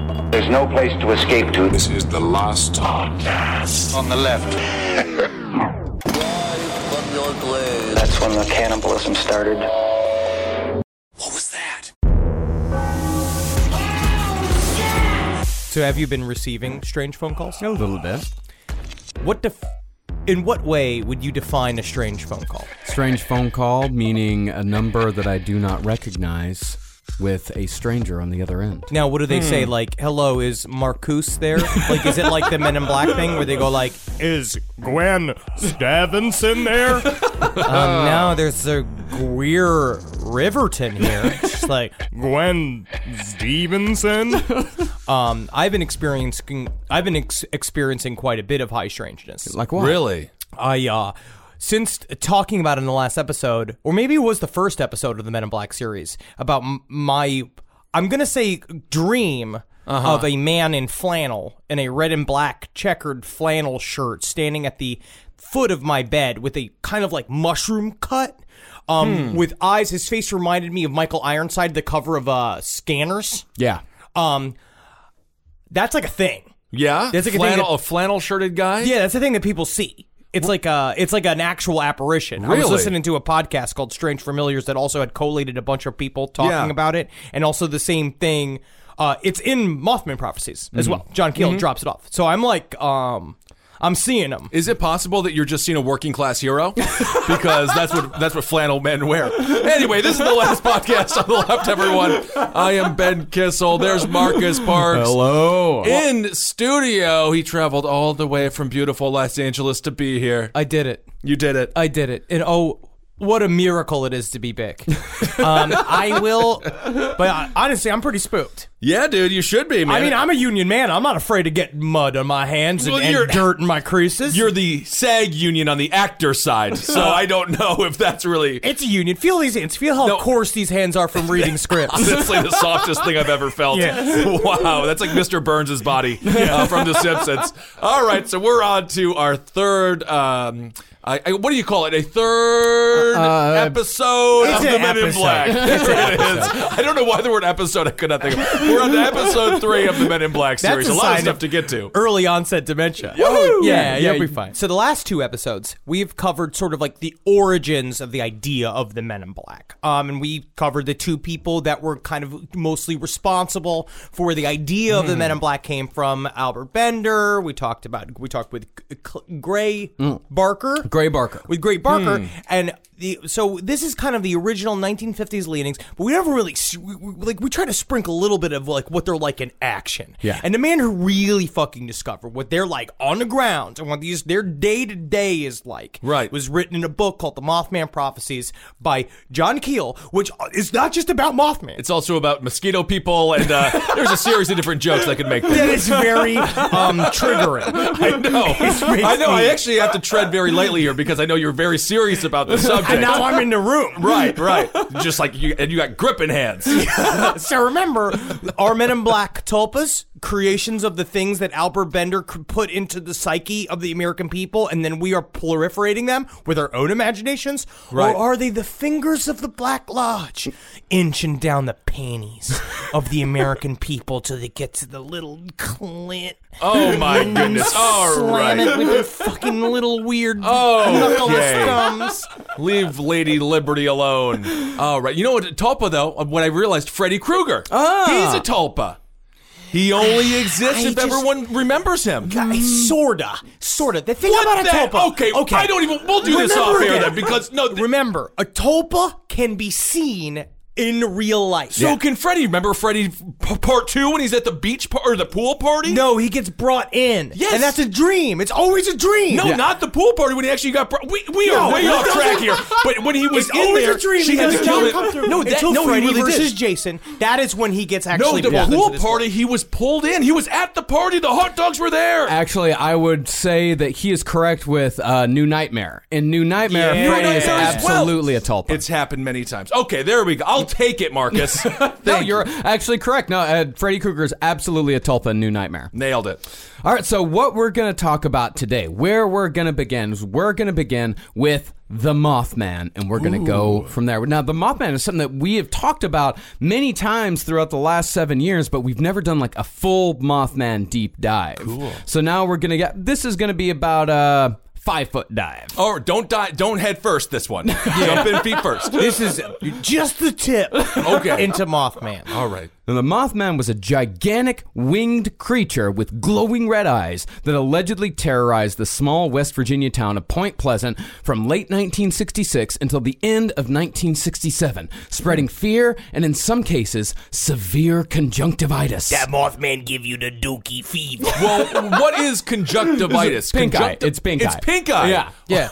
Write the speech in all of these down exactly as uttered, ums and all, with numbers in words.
There's no place to escape to. This is the last podcast. On the left. That's when the cannibalism started. What was that? So have you been receiving strange phone calls? A little bit. What def- in what way would you define a strange phone call? Strange phone call, meaning a number that I do not recognize with a stranger on the other end. Now, what do they say? Like, hello, is Marcus there? Like, is it like the Men in Black thing where they go like, is Gwen Stevenson there? um, no, there's a Greer Riverton here. It's just like, Gwen Stevenson? um, I've been experiencing, I've been ex- experiencing quite a bit of high strangeness. Like what? Really? I, uh... Since talking about it in the last episode, or maybe it was the first episode of the Men in Black series, about m- my, I'm going to say dream uh-huh. of a man in flannel, in a red and black checkered flannel shirt, standing at the foot of my bed with a kind of like mushroom cut, um, hmm. with eyes. His face reminded me of Michael Ironside, the cover of uh, Scanners. Yeah. Um, that's like a thing. Yeah? That's like flannel, a, thing that, a flannel-shirted guy? Yeah, that's the thing that people see. It's like a, it's like an actual apparition. Really? I was listening to a podcast called Strange Familiars that also had collated a bunch of people talking yeah. about it, and also the same thing. Uh, it's in Mothman Prophecies as mm-hmm. well. John Keel mm-hmm. drops it off. So I'm like, um, I'm seeing them. Is it possible that you're just seeing a working class hero? Because that's what that's what flannel men wear. Anyway, this is the last podcast on the left, everyone. I am Ben Kissel. There's Marcus Parks. Hello. In studio, he traveled all the way from beautiful Los Angeles to be here. I did it. You did it. I did it. And oh, what a miracle it is to be big. um, I will, but honestly, I'm pretty spooked. Yeah, dude, you should be, man. I mean, I'm a union man. I'm not afraid to get mud on my hands and, well, and dirt in my creases. You're the SAG union on the actor side, so I don't know if that's really... It's a union. Feel these hands. Feel how no. coarse these hands are from reading scripts. Honestly, the softest thing I've ever felt. Yeah. Wow, that's like Mister Burns' body uh, from The Simpsons. All right, so we're on to our third... Um, I, I, what do you call it? A third uh, episode of The Men in Black. That's what it is. I don't know why the word episode I could not think of. We're on to episode three of the Men in Black series. That's a, a lot of stuff of to get to. Early onset dementia. Oh, yeah, yeah, you'll be fine. So the last two episodes, we've covered sort of like the origins of the idea of the Men in Black. Um, and we covered the two people that were kind of mostly responsible for where the idea mm. of the Men in Black came from. Albert Bender. We talked about, we talked with Gray mm. Barker. Gray Barker. With Gray Barker. Hmm. And the, so this is kind of the original nineteen fifties leanings, but we never really, we, we, like, we try to sprinkle a little bit of, like, what they're like in action. Yeah. And the man who really fucking discovered what they're like on the ground and what these, their day-to-day is like, right. was written in a book called The Mothman Prophecies by John Keel, which is not just about Mothman. It's also about mosquito people, and uh, there's a series of different jokes I could make. That is very um, triggering. I know. I know. I actually have to tread very lightly here because I know you're very serious about the subject. And now I'm in the room. Right, right. Just like you, and you got gripping hands. So remember, our Men in Black tulpas, creations of the things that Albert Bender could put into the psyche of the American people, and then we are proliferating them with our own imaginations? Right. Or are they the fingers of the Black Lodge, inching down the panties of the American people till they get to the little clit? Oh my goodness! All Slam right. it with their fucking little weird oh, knuckleless okay. thumbs. Leave Lady Liberty alone. All right. You know what? Tulpa, though, when I realized Freddy Krueger. Ah. He's a Tulpa. He only exists I if just, everyone remembers him. Sorta. Sorta. The thing What about a that? tulpa. Okay, okay. I don't even. We'll do this Remember off air again. then because no. Th- Remember, a tulpa can be seen in real life. So Yeah. can Freddy. Remember Freddy p- part two when he's at the beach par- or the pool party? No, he gets brought in. Yes. And that's a dream. It's always a dream. No, not the pool party when he actually got. Brought. We we are No, way it off doesn't- track here. But when he was It's in always there, a dream. she He had to doesn't kill come it. through. No, that, Until no, Freddy he really versus did. Jason. That is when he gets No, actually the pulled pool into this party, world. he was pulled in. He was at the party. The hot dogs were there. Actually, I would say that he is correct with uh, New Nightmare. In New Nightmare, Yeah. Freddy New is Nightmare as absolutely well. a tulpa. It's happened many times. Okay, there we go. I'll I'll take it, Marcus. No, you're actually correct. No, uh, Freddy Krueger is absolutely a Tulpa in New Nightmare. Nailed it. All right, so what we're going to talk about today, where we're going to begin, is we're going to begin with the Mothman, and we're going to go from there. Now, the Mothman is something that we have talked about many times throughout the last seven years, but we've never done like a full Mothman deep dive. Cool. So now we're going to get, this is going to be about a five foot dive. Oh, don't die, don't head first this one. Jump in feet first. This is just the tip Okay. into Mothman. All right. Now, the Mothman was a gigantic winged creature with glowing red eyes that allegedly terrorized the small West Virginia town of Point Pleasant from late nineteen sixty-six until the end of nineteen sixty-seven, spreading fear and, in some cases, severe conjunctivitis. That Mothman give you the dookie fever. Well, what is conjunctivitis? Pink eye. Conjuncti- It's pink It's eye. pink eye. Yeah. Yeah.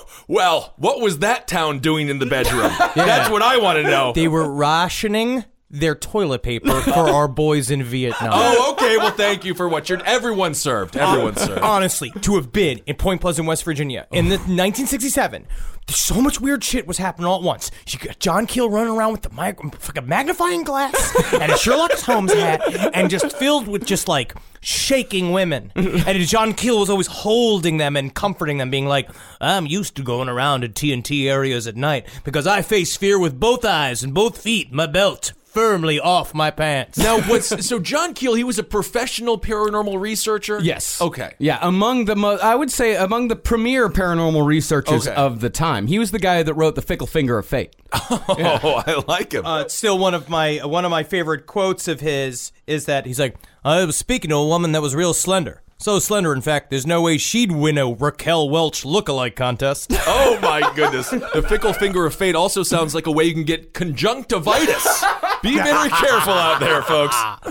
Well, what was that town doing in the bedroom? That's what I want to know. They were rationing their toilet paper for our boys in Vietnam. Oh, okay. Well, thank you for what you're. Everyone served. Everyone served. Honestly, to have been in Point Pleasant, West Virginia in the nineteen sixty-seven, so much weird shit was happening all at once. You got John Keel running around with the mag- fucking magnifying glass and a Sherlock Holmes hat, and just filled with just like shaking women. And John Keel was always holding them and comforting them, being like, "I'm used to going around in T N T areas at night because I face fear with both eyes and both feet, my belt firmly off my pants." Now, what's so John Keel? He was a professional paranormal researcher. Yes. Okay. Yeah, among the mo- I would say among the premier paranormal researchers Okay. of the time. He was the guy that wrote The Fickle Finger of Fate. Oh, I like him. Uh, it's still one of my one of my favorite quotes of his is that he's like, "I was speaking to a woman that was real slender. So slender, in fact, there's no way she'd win a Raquel Welch lookalike contest." Oh my goodness. The Fickle Finger of Fate also sounds like a way you can get conjunctivitis. Be very careful out there, folks.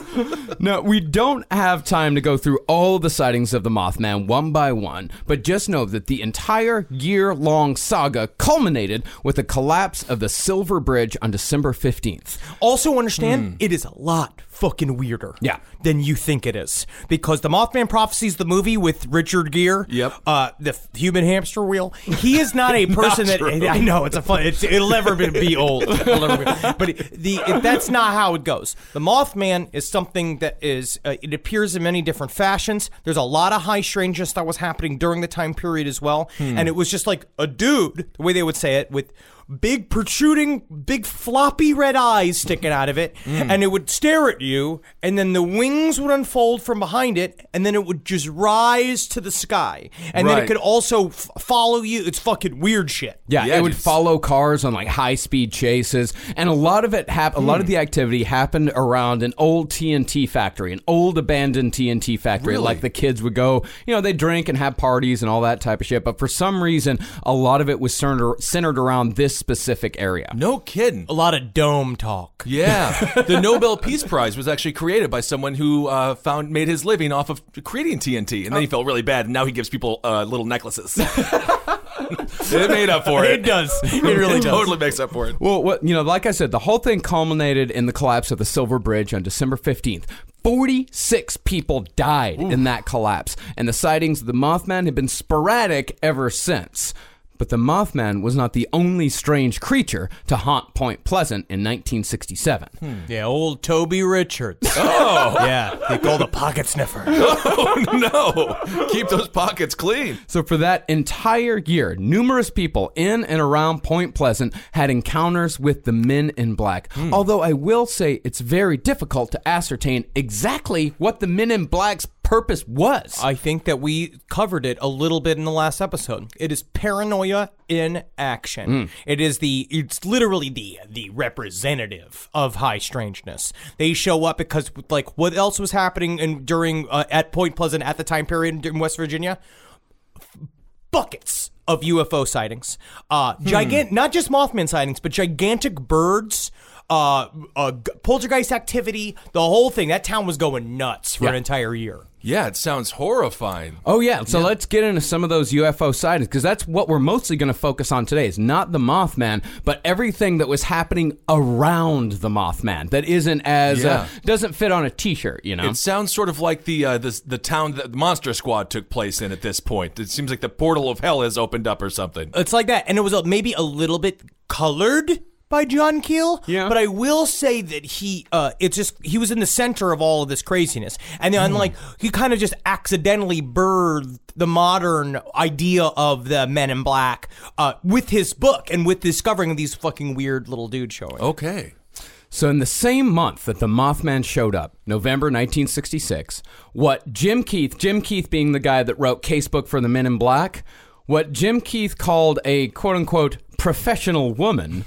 No, we don't have time to go through all the sightings of the Mothman one by one, but just know that the entire year-long saga culminated with the collapse of the Silver Bridge on December fifteenth. Also understand, it is a lot fucking weirder Yeah. than you think it is. Because the Mothman Prophecies, the movie with Richard Gere, Yep. uh, the f- human hamster wheel, he is not a person that, true. I know, it's a fun, it's, it'll never be, be old. It'll never be, but it, the it, that's not how it goes. The Mothman is something that is, uh, it appears in many different fashions. There's a lot of high strangeness that was happening during the time period as well. And it was just like a dude, the way they would say it, with big protruding, big floppy red eyes sticking out of it, and it would stare at you, and then the wings would unfold from behind it, and then it would just rise to the sky, and then Right. it could also f- follow you. It's fucking weird shit. Yeah, Yeah, it would dude. follow cars on like high-speed chases, and a lot of it hap- a lot of the activity happened around an old T N T factory, an old abandoned T N T factory. Really? Like the kids would go, you know, they drink and have parties and all that type of shit. But for some reason, a lot of it was centered centered around this specific area. No kidding. A lot of dome talk. Yeah, the Nobel Peace Prize was actually created by someone who uh, found made his living off of creating T N T, and then he felt really bad, and now he gives people uh, little necklaces. It made up for it. It does. It really It does. totally makes up for it. Well, what you know, like I said, the whole thing culminated in the collapse of the Silver Bridge on December fifteenth. forty-six people died in that collapse, and the sightings of the Mothman have been sporadic ever since. But the Mothman was not the only strange creature to haunt Point Pleasant in nineteen sixty-seven. Yeah, old Toby Richards. Oh. Yeah, they call the pocket sniffer. Oh no! Keep those pockets clean. So for that entire year, numerous people in and around Point Pleasant had encounters with the Men in Black. Although I will say it's very difficult to ascertain exactly what the Men in Black's purpose was. I think that we covered it a little bit in the last episode. It is paranoia in action. It is the, it's literally the the representative of high strangeness. They show up because, like, what else was happening in, during uh, at Point Pleasant at the time period in West Virginia? Buckets of U F O sightings. Uh, gigant, not just Mothman sightings, but gigantic birds. Uh, uh, g- poltergeist activity, the whole thing. That town was going nuts for Yeah. an entire year. Yeah, it sounds horrifying. Oh, yeah. So let's get into some of those U F O sightings, because that's what we're mostly going to focus on today, is not the Mothman, but everything that was happening around the Mothman that isn't as, Yeah. uh, doesn't fit on a t-shirt, you know? It sounds sort of like the uh, the the town that the Monster Squad took place in at this point. It seems like the portal of hell has opened up or something. It's like that, and it was a, maybe a little bit colored by John Keel. Yeah. But I will say that he, uh, it's just, he was in the center of all of this craziness. And then, like, he kind of just accidentally birthed the modern idea of the Men in Black uh, with his book and with discovering these fucking weird little dudes showing. Okay. So in the same month that the Mothman showed up, November nineteen sixty-six, what Jim Keith, Jim Keith being the guy that wrote Casebook for the Men in Black, what Jim Keith called a quote-unquote professional woman.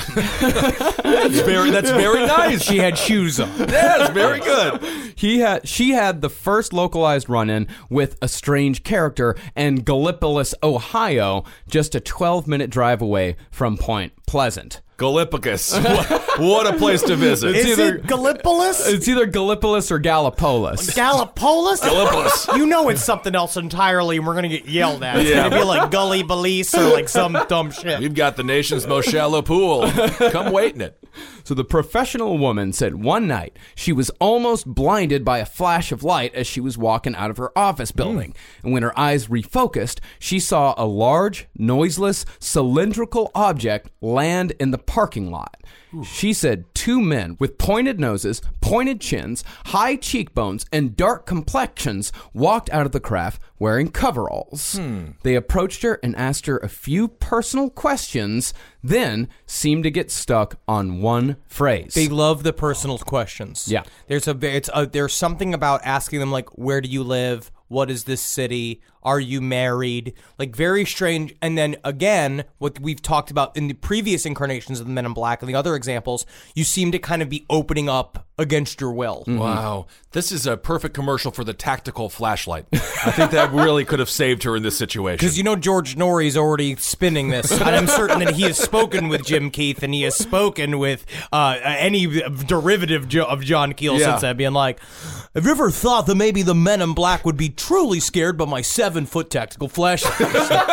That's very, that's very nice. She had shoes on. That's very good. He had, she had the first localized run-in with a strange character in Gallipolis, Ohio, just a twelve-minute drive away from Point Pleasant. Galapagos. What, what a place to visit. Is either- it Gallipolis? It's either Gallipolis or Gallipolis. Gallipolis? Gallipolis. You know it's something else entirely, and we're going to get yelled at. It's Yeah. going to be like Gully Belize or like some dumb shit. We've got the nation's most shallow pool. Come wait in it. So the professional woman said one night she was almost blinded by a flash of light as she was walking out of her office building. And when her eyes refocused, she saw a large, noiseless, cylindrical object land in the parking lot. She said two men with pointed noses, pointed chins, high cheekbones, and dark complexions walked out of the craft wearing coveralls. Hmm. They approached her and asked her a few personal questions, then seemed to get stuck on one phrase. They love the personal questions. Yeah. There's a it's a, there's something about asking them like, where do you live? What is this city? Are you married? Like, very strange. And then again, what we've talked about in the previous incarnations of the Men in Black and the other examples, you seem to kind of be opening up against your will. Mm-hmm. Wow. This is a perfect commercial for the tactical flashlight. I think that really could have saved her in this situation. Because you know George Norrie's already spinning this, and I'm certain that he has spoken with Jim Keith, and he has spoken with uh, any derivative jo- of John Keel Yeah. since then, being like, have you ever thought that maybe the Men in Black would be truly scared by my seven-foot tactical flashlight?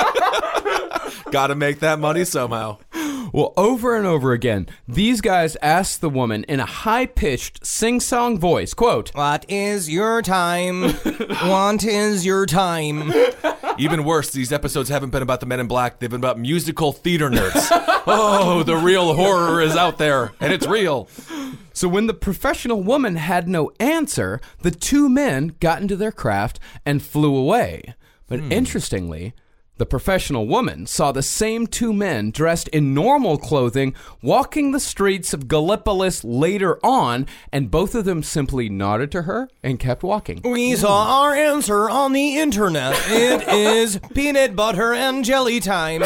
Got to make that money somehow. Well, over and over again, these guys asked the woman in a high-pitched, sing-song voice, quote, What is your time? What is your time? Even worse, these episodes haven't been about the Men in Black. They've been about musical theater nerds. Oh, the real horror is out there, and it's real. So when the professional woman had no answer, the two men got into their craft and flew away. But Hmm. interestingly, the professional woman saw the same two men dressed in normal clothing walking the streets of Gallipolis later on, and both of them simply nodded to her and kept walking. We saw our answer on the internet. It is peanut butter and jelly time.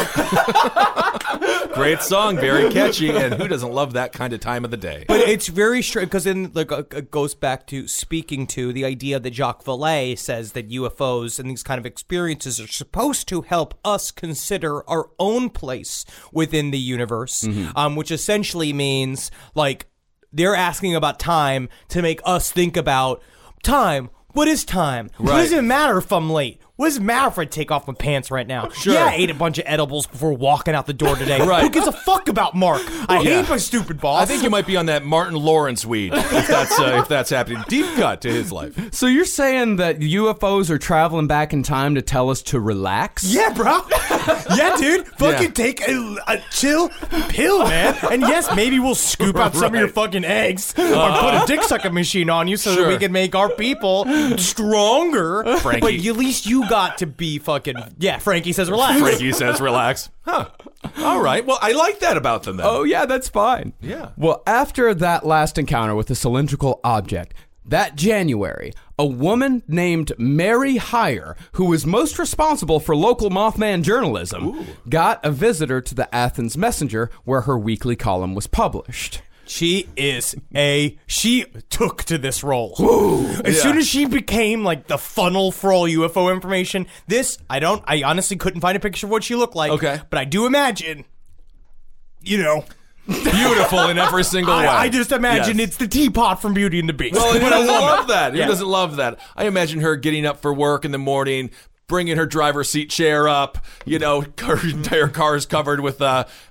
Great song, very catchy, and who doesn't love that kind of time of the day? But it's very strange because then like uh, it goes back to speaking to the idea that Jacques Vallée says that U F Os and these kind of experiences are supposed to help us consider our own place within the universe, Mm-hmm. um, which essentially means like they're asking about time to make us think about time. What is time? What Right. does it matter if I'm late? What does it matter if I take off my pants right now? Sure. Yeah, I ate a bunch of edibles before walking out the door today. Right. Who gives a fuck about Mark? I Yeah. hate my stupid boss. I think you might be on that Martin Lawrence weed if that's uh, if that's happening. Deep cut to his life. So you're saying that U F Os are traveling back in time to tell us to relax? Yeah, bro. Yeah, dude. Fucking Yeah. take a, a chill pill, man. And yes, maybe we'll scoop out some of your Right. fucking eggs or put a dick sucking machine on you so that Sure. we can make our people stronger. Frankie. But at least you got to be fucking. Yeah, Frankie says relax. Frankie says, relax. Huh. All right. Well, I like that about them then. Oh, yeah, that's fine. Yeah. Well, after that last encounter with the cylindrical object, that January, a woman named Mary Heyer, who was most responsible for local Mothman journalism, got a visitor to the Athens Messenger where her weekly column was published. She is a. She took to this role. As Yeah. soon as she became like the funnel for all U F O information, this I don't. I honestly couldn't find a picture of what she looked like. Okay. but I do imagine. You know, Beautiful in every single way. I, I just imagine Yes. it's the teapot from Beauty and the Beast. Well, who But a doesn't woman. love that? Who Yeah. doesn't love that? I imagine her getting up for work in the morning, bringing her driver's seat chair up, you know, her entire car is covered with uh,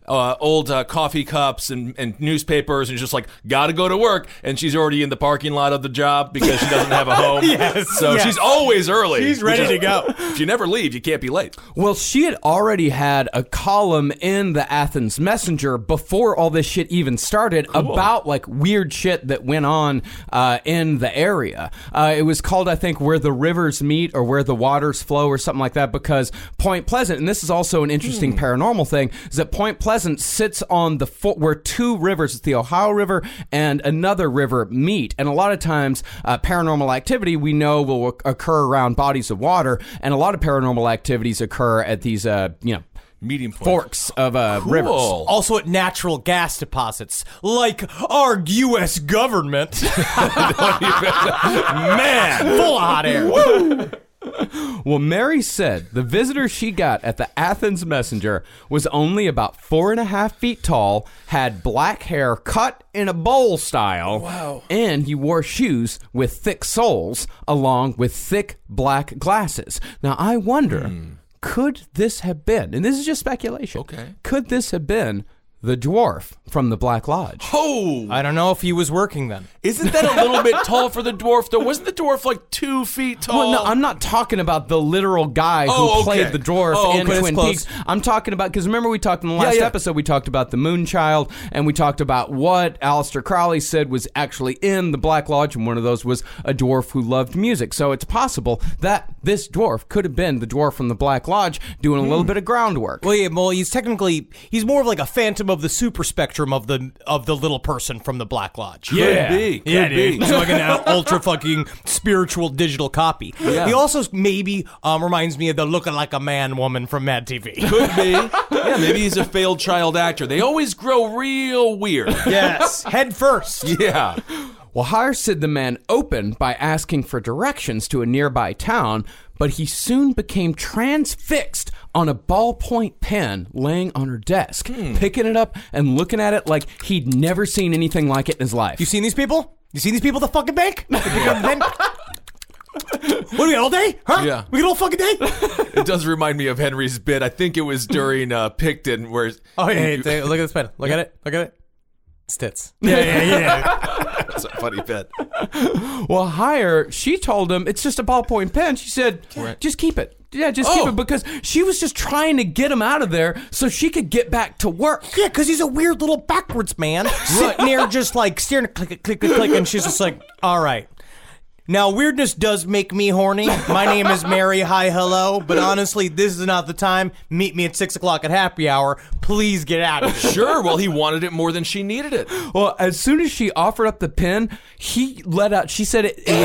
uh, old uh, coffee cups and, and newspapers, and just like, gotta go to work. And she's already in the parking lot of the job because she doesn't have a home. Yes, so yes. she's always early. She's ready which is- to go. If you never leave, you can't be late. Well, she had already had a column in the Athens Messenger before all this shit even started about like weird shit that went on uh, in the area. Uh, it was called, I think, Where the Rivers Meet or Where the Waters Flow or something like that, because Point Pleasant, and this is also an interesting Hmm. paranormal thing, is that Point Pleasant sits on the fo- where two rivers, it's the Ohio River and another river, meet. And a lot of times, uh, paranormal activity we know will occur around bodies of water, and a lot of paranormal activities occur at these, uh, you know, Medium point. forks of uh, rivers. Also at natural gas deposits, like our U S government. Man, full of hot air. Well, Mary said the visitor she got at the Athens Messenger was only about four and a half feet tall, had black hair cut in a bowl style, wow. and he wore shoes with thick soles along with thick black glasses. Now, I wonder, hmm. could this have been, and this is just speculation, okay. could this have been the dwarf from the Black Lodge? Oh! I don't know if he was working then. Isn't that a little bit tall for the dwarf, though? Wasn't the dwarf like two feet tall? Well, no, I'm not talking about the literal guy who Oh, okay. played the dwarf Oh, in okay, Twin that's Peaks. close. I'm talking about, because remember we talked in the last Yeah, yeah. episode, we talked about the Moonchild, and we talked about what Aleister Crowley said was actually in the Black Lodge, and one of those was a dwarf who loved music. So it's possible that this dwarf could have been the dwarf from the Black Lodge doing a Hmm. little bit of groundwork. Well, yeah, well, he's technically, he's more of like a phantom of the super spectrum of the of the little person from the Black Lodge. Could be. Could Yeah, be. dude. He's like an uh, ultra fucking spiritual digital copy. Yeah. He also maybe um, reminds me of the looking like a man woman from Mad T V. Could be. Yeah, maybe he's a failed child actor. They always grow real weird. Yes, head first. Yeah. Well, Hire said the man opened by asking for directions to a nearby town, but he soon became transfixed on a ballpoint pen laying on her desk, Hmm. picking it up and looking at it like he'd never seen anything like it in his life. You seen these people? You seen these people at the fucking bank? They pick up the pen. What do we got all day? Huh? Yeah. We got all fucking day? It does remind me of Henry's bit. I think it was during uh, Picton where... Oh, yeah, yeah, yeah. Look at this pen. Look at it. Look at it. It's tits. Yeah, yeah, yeah. That's a funny bit. Well, Hire, she told him it's just a ballpoint pen. She said, just keep it. Yeah, just keep Oh. it, because she was just trying to get him out of there so she could get back to work. Yeah, because he's a weird little backwards man sitting there just like staring at click, click, click, click, and she's just like, all right. Now, weirdness does make me horny. My name is Mary. Hi, hello. But honestly, this is not the time. Meet me at six o'clock at happy hour. Please get out of here. Sure, well, he wanted it more than she needed it. Well, as soon as she offered up the pen, he let out, she said it, it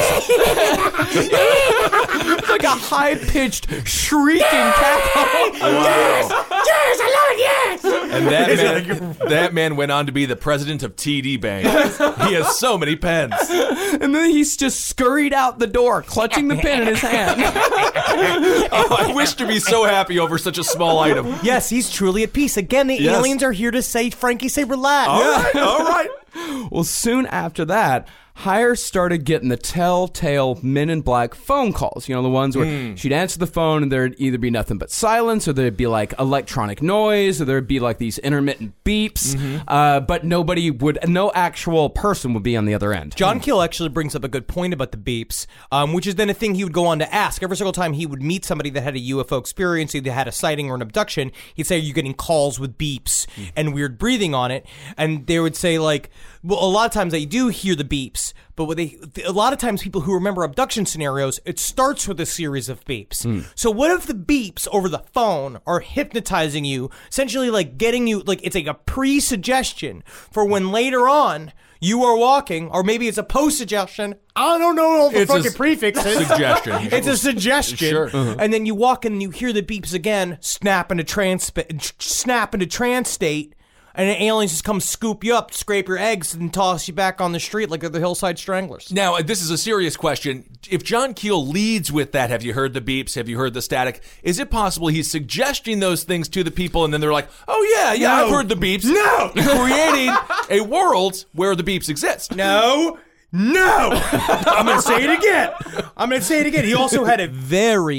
was like a high-pitched, shrieking cackle. Yes! Yes, I love it, yes! And that man, that man went on to be the president of T D Bank. He has so many pens. And then he's just scurried out the door, clutching the pen in his hand. Oh, I wish to be so happy over such a small item. Yes, he's truly at peace. Again, the Yes. aliens are here to say, Frankie, say relax. All right, all right. Well, soon after that, Hire started getting the telltale Men in Black phone calls. You know, the ones where Mm. she'd answer the phone and there'd either be nothing but silence, or there'd be like electronic noise, or there'd be like these intermittent beeps, Mm-hmm. uh, but nobody would, no actual person would be on the other end. John Keel actually brings up a good point about the beeps, um, which is then a thing he would go on to ask. Every single time he would meet somebody that had a U F O experience, either had a sighting or an abduction, he'd say, you're getting calls with beeps Mm. and weird breathing on it. And they would say, like, well, a lot of times they do hear the beeps, but what they, a lot of times people who remember abduction scenarios, it starts with a series of beeps. So what if the beeps over the phone are hypnotizing you, essentially like getting you, like it's like a pre-suggestion for when later on you are walking, or maybe it's a post-suggestion. I don't know all the It's a fucking s- prefixes. Suggestion. It's a suggestion. Sure. And then you walk in and you hear the beeps again, snap into trance, snap into trance state, and the aliens just come scoop you up, scrape your eggs, and toss you back on the street like they're the Hillside Stranglers. Now, uh, this is a serious question. If John Keel leads with that, have you heard the beeps? Have you heard the static? Is it possible he's suggesting those things to the people and then they're like, oh, yeah, yeah, No. I've heard the beeps. No. Creating a world where the beeps exist. No. No. I'm going to say it again. I'm going to say it again. He also had a very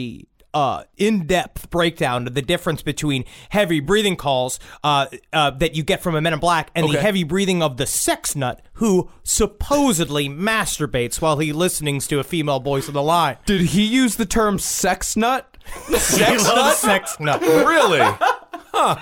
uh, in-depth breakdown of the difference between heavy breathing calls uh, uh, that you get from a Men in Black and Okay. the heavy breathing of the sex nut who supposedly masturbates while he listening to a female voice on the line. Did he use the term sex nut? Sex He loves nut? sex nut. Really? Huh.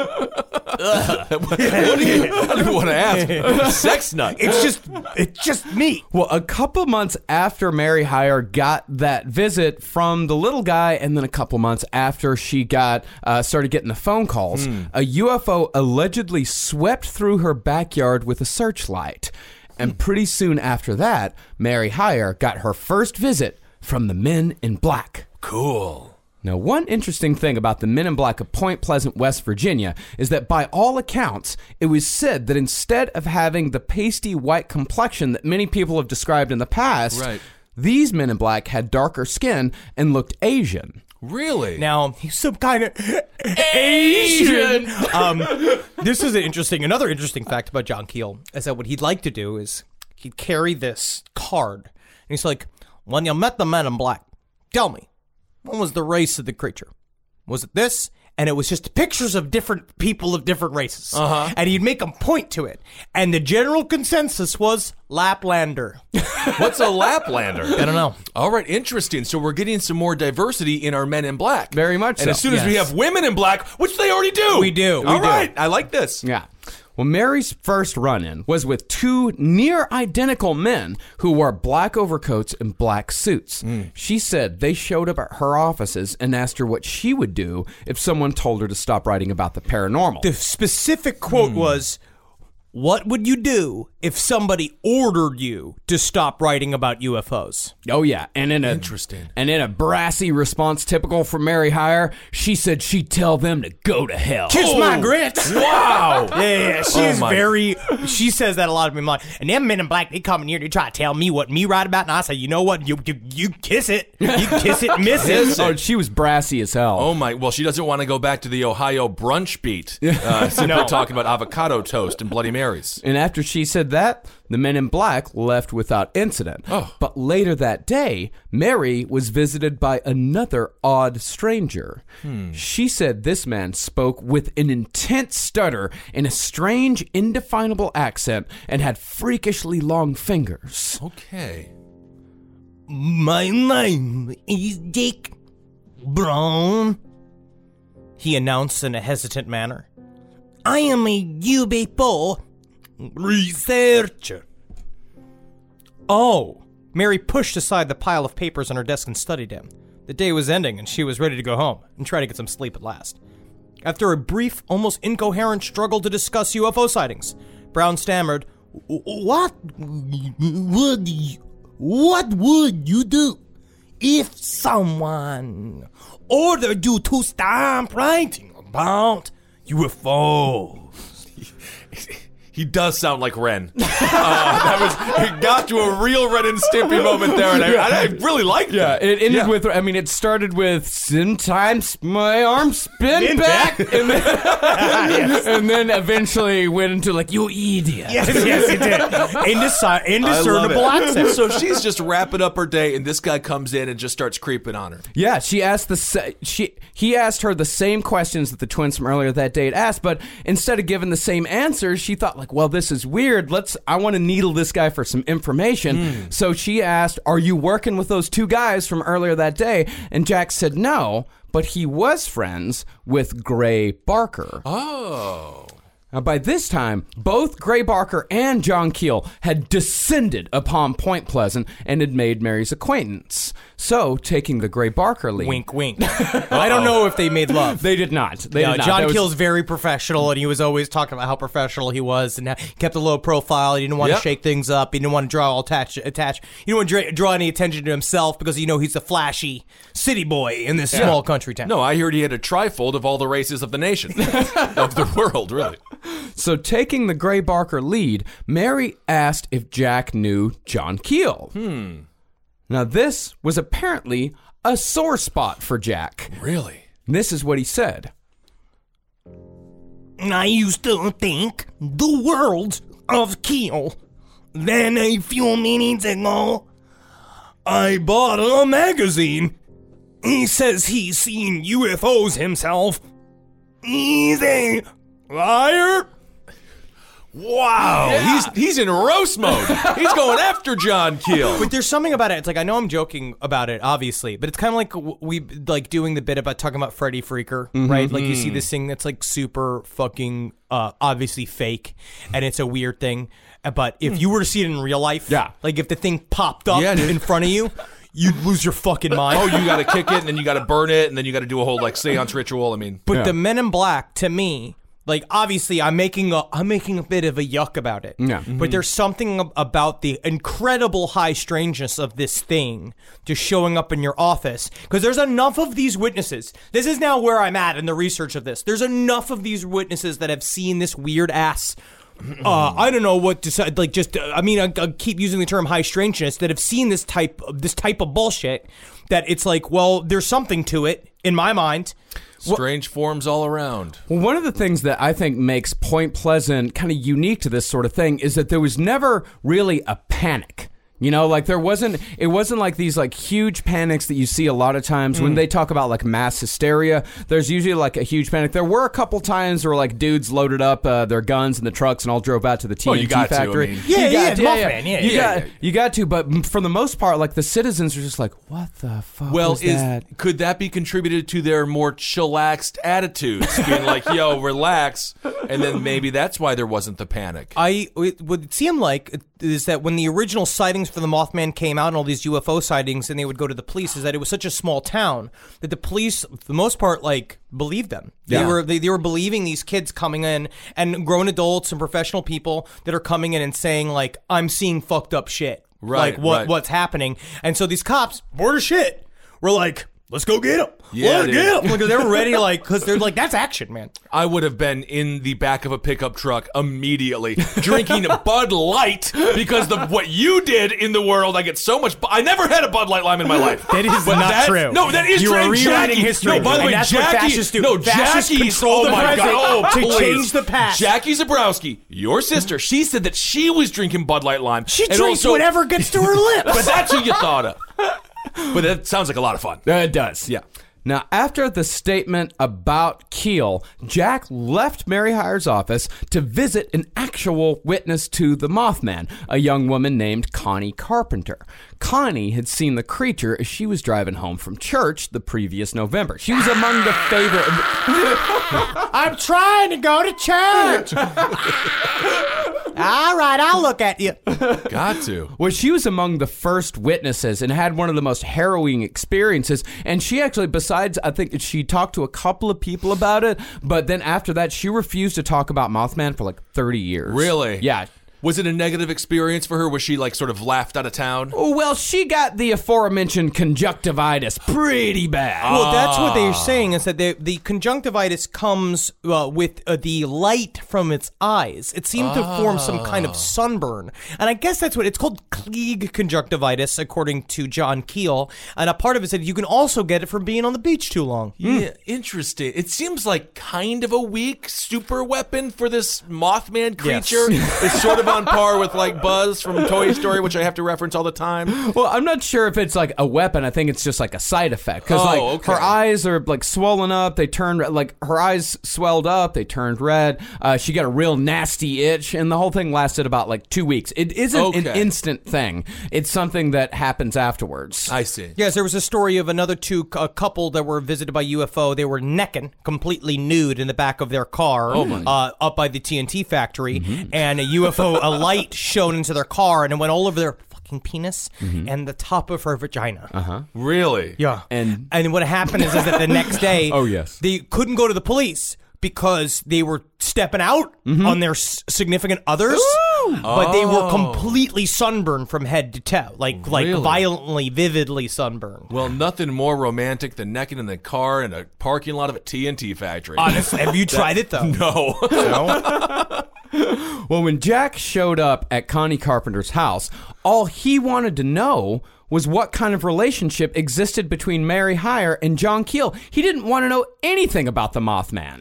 what do you, I don't want to ask. Sex nut. It's just, it's just me. Well, a couple months after Mary Hyre got that visit from the little guy, and then a couple months after she got uh, started getting the phone calls, a U F O allegedly swept through her backyard with a searchlight. And pretty soon after that, Mary Hyre got her first visit from the Men in Black. Cool. Now, one interesting thing about the Men in Black of Point Pleasant, West Virginia, is that by all accounts, it was said that instead of having the pasty white complexion that many people have described in the past, Right. these Men in Black had darker skin and looked Asian. Really? Now, he's some kind of Asian. um, this is an interesting, another interesting fact about John Keel is that what he'd like to do is he'd carry this card. And he's like, when you met the Men in Black, tell me, what was the race of the creature? Was it this? And it was just pictures of different people of different races. Uh-huh. And he'd make them point to it. And the general consensus was Laplander. What's a Laplander? I don't know. All right, interesting. So we're getting some more diversity in our Men in Black. Very much And so. as soon as we Yes. have women in black, which they already do. We do. All We do. right, I like this. Yeah. Well, Mary's first run-in was with two near-identical men who wore black overcoats and black suits. She said they showed up at her offices and asked her what she would do if someone told her to stop writing about the paranormal. The specific quote was, what would you do if somebody ordered you to stop writing about U F Os? Oh, yeah. And in a, Interesting. And in a brassy response typical for Mary Hyre, she said she'd tell them to go to hell. Kiss my grits. Wow. Yeah, yeah, yeah. She's Oh, my. very, she says that a lot of people. Like, and them Men in Black, they come in here, they try to tell me what me write about, and I say, you know what, you you, you kiss it. You kiss it, miss it. Oh, she was brassy as hell. Oh my! Well, she doesn't want to go back to the Ohio brunch beat. Uh, since No. we're talking about avocado toast and Bloody Marys. And after she said that, the Men in Black left without incident. Oh. But later that day, Mary was visited by another odd stranger. She said this man spoke with an intense stutter in a strange, indefinable accent and had freakishly long fingers. Okay. My name is Jake Brown, he announced in a hesitant manner. I am a U B four researcher. Oh, Mary pushed aside the pile of papers on her desk and studied him. The day was ending and she was ready to go home and try to get some sleep at last. After a brief, almost incoherent struggle to discuss U F O sightings, Brown stammered, What would you, what would you do if someone ordered you to stop writing about U F Os? He does sound like Ren. Uh, that was it. Got to a real Ren and Stimpy moment there, and I, I really liked it. Yeah, it ended Yeah. with, I mean, it started with, sometimes my arms spin Spin back, back. and, then, and then eventually went into like, you idiot. Yes, yes, it did. Indis- I love indiscernible it. accent. So she's just wrapping up her day, and this guy comes in and just starts creeping on her. Yeah, she asked the sa- she he asked her the same questions that the twins from earlier that day had asked, but instead of giving the same answers, she thought like, well, this is weird. Let's I want to needle this guy for some information. So she asked, "Are you working with those two guys from earlier that day?" And Jack said no, but he was friends with Gray Barker. Oh. Now, by this time, both Gray Barker and John Keel had descended upon Point Pleasant and had made Mary's acquaintance. So, taking the Gray Barker lead. Wink, wink. I don't know if they made love. They did not. They Yeah, did not. John That was- Keel's very professional, and he was always talking about how professional he was, and how he kept a low profile. He didn't want Yep. to shake things up. He didn't want to draw all attach. attach. He didn't want to dra- draw any attention to himself because you know he's a flashy city boy in this small country town. No, I heard he had a trifold of all the races of the nation, of the world, really. So, taking the Gray Barker lead, Mary asked if Jack knew John Keel. Hmm. Now, this was apparently a sore spot for Jack. Really? This is what he said. I used to think the world of Keel. Then a few minutes ago, I bought a magazine He says he's seen U F Os himself. He's a liar. Wow, he's he's in roast mode. He's going after John Keel. But there's something about it. It's like, I know I'm joking about it, obviously, but it's kind of like w- we like doing the bit about talking about Freddy Freaker, mm-hmm. right? Like you see this thing that's like super fucking uh, obviously fake, and it's a weird thing. But if you were to see it in real life, yeah. like if the thing popped up Yeah, dude. in front of you, you'd lose your fucking mind. Oh, you got to kick it, and then you got to burn it, and then you got to do a whole like seance ritual. I mean, But Yeah. the Men in Black, to me, like obviously I'm making a I'm making a bit of a yuck about it. Yeah. But there's something ab- about the incredible high strangeness of this thing just showing up in your office, because there's enough of these witnesses. This is now where I'm at in the research of this. There's enough of these witnesses that have seen this weird ass. Uh, I don't know what to say. Like, just uh, I mean, I, I keep using the term high strangeness, that have seen this type of this type of bullshit. That it's like, well, there's something to it in my mind. strange forms all around. Well, one of the things that I think makes Point Pleasant kind of unique to this sort of thing is that there was never really a panic. You know, like there wasn't, it wasn't like these like huge panics that you see a lot of times when they talk about like mass hysteria. There's usually like a huge panic. There were a couple times where like dudes loaded up uh, their guns in the trucks and all drove out to the T N T Well, you got to, I factory. mean. Yeah, You yeah, got to, Mothman, yeah, you yeah, got, yeah. you got to, but for the most part, like the citizens are just like, what the fuck Well, was is that? could that be contributed to their more chillaxed attitudes, being like, "Yo, relax," and then maybe that's why there wasn't the panic. I it would seem like is that when the original sightings for the Mothman came out and all these U F O sightings, and they would go to the police, is that it was such a small town that the police, for the most part, like believed them. They Yeah. were they, they were believing these kids coming in, and grown adults and professional people that are coming in and saying like, "I'm seeing fucked up shit." Right, Like what right. what's happening? And so these cops, bored of shit, were like, "Let's go get him. Yeah, Let's dude. get him." Because they were ready, like, because they're like, "That's action, man." I would have been in the back of a pickup truck immediately, drinking Bud Light, because the what you did in the world, I get so much. Bu- I never had a Bud Light lime in my life. That is But not that- true. No, that is You true. are And rewriting Jackie- history. No, by the And way, that's what Jackie. fascists do. No, Fascists Jackie's. control Oh the my god! present Oh, to please. change the past. Jackie Zabrowski, your sister, she said that she was drinking Bud Light lime. She and drinks also- whatever gets to her lips. But that's who you thought of. But that sounds like a lot of fun. Uh, it does. Yeah. Now, after the statement about Keel, Jack left Mary Hyre's office to visit an actual witness to the Mothman, a young woman named Connie Carpenter. Connie had seen the creature as she was driving home from church the previous November. She was among the favorite... I'm trying to go to church. All right, I'll look at you. Got to. Well, she was among the first witnesses and had one of the most harrowing experiences. And she actually, besides, I think she talked to a couple of people about it, but then after that, she refused to talk about Mothman for like thirty years. Really? Yeah. Was it a negative experience for her? Was she like sort of laughed out of town? Oh, well, she got the aforementioned conjunctivitis pretty bad. Well, that's what they're saying, is that the, the conjunctivitis comes uh, with uh, the light from its eyes. It seemed to form some kind of sunburn. And I guess that's what it's called, Klieg conjunctivitis, according to John Keel. And a part of it said you can also get it from being on the beach too long. Yeah, interesting. It seems like kind of a weak super weapon for this Mothman creature. It's sort of on par with like Buzz from Toy Story, which I have to reference all the time. Well, I'm not sure if it's like a weapon. I think it's just like a side effect. Because Oh, like okay. her eyes are like swollen up. They turned like her eyes swelled up. They turned red. Uh, she got a real nasty itch, and the whole thing lasted about like two weeks. It isn't an Okay. instant thing. It's something that happens afterwards. I see. Yes, there was a story of another two a couple that were visited by U F O. They were necking, completely nude in the back of their car, Oh my. uh, up by the T N T factory, Mm-hmm. and a U F O, a light shone into their car, and it went all over their fucking penis and the top of her vagina. Uh-huh. Really? Yeah, And- and what happened is, is that the next day, Oh, yes. they couldn't go to the police because they were stepping out Mm-hmm. on their s- significant others. But they were completely sunburned from head to toe, like like Really? violently, vividly sunburned. Well, nothing more romantic than necking in the car in a parking lot of a T N T factory. Honestly, have you tried it though? No. Well, when Jack showed up at Connie Carpenter's house, all he wanted to know was what kind of relationship existed between Mary Hyre and John Keel. He didn't want to know anything about the Mothman.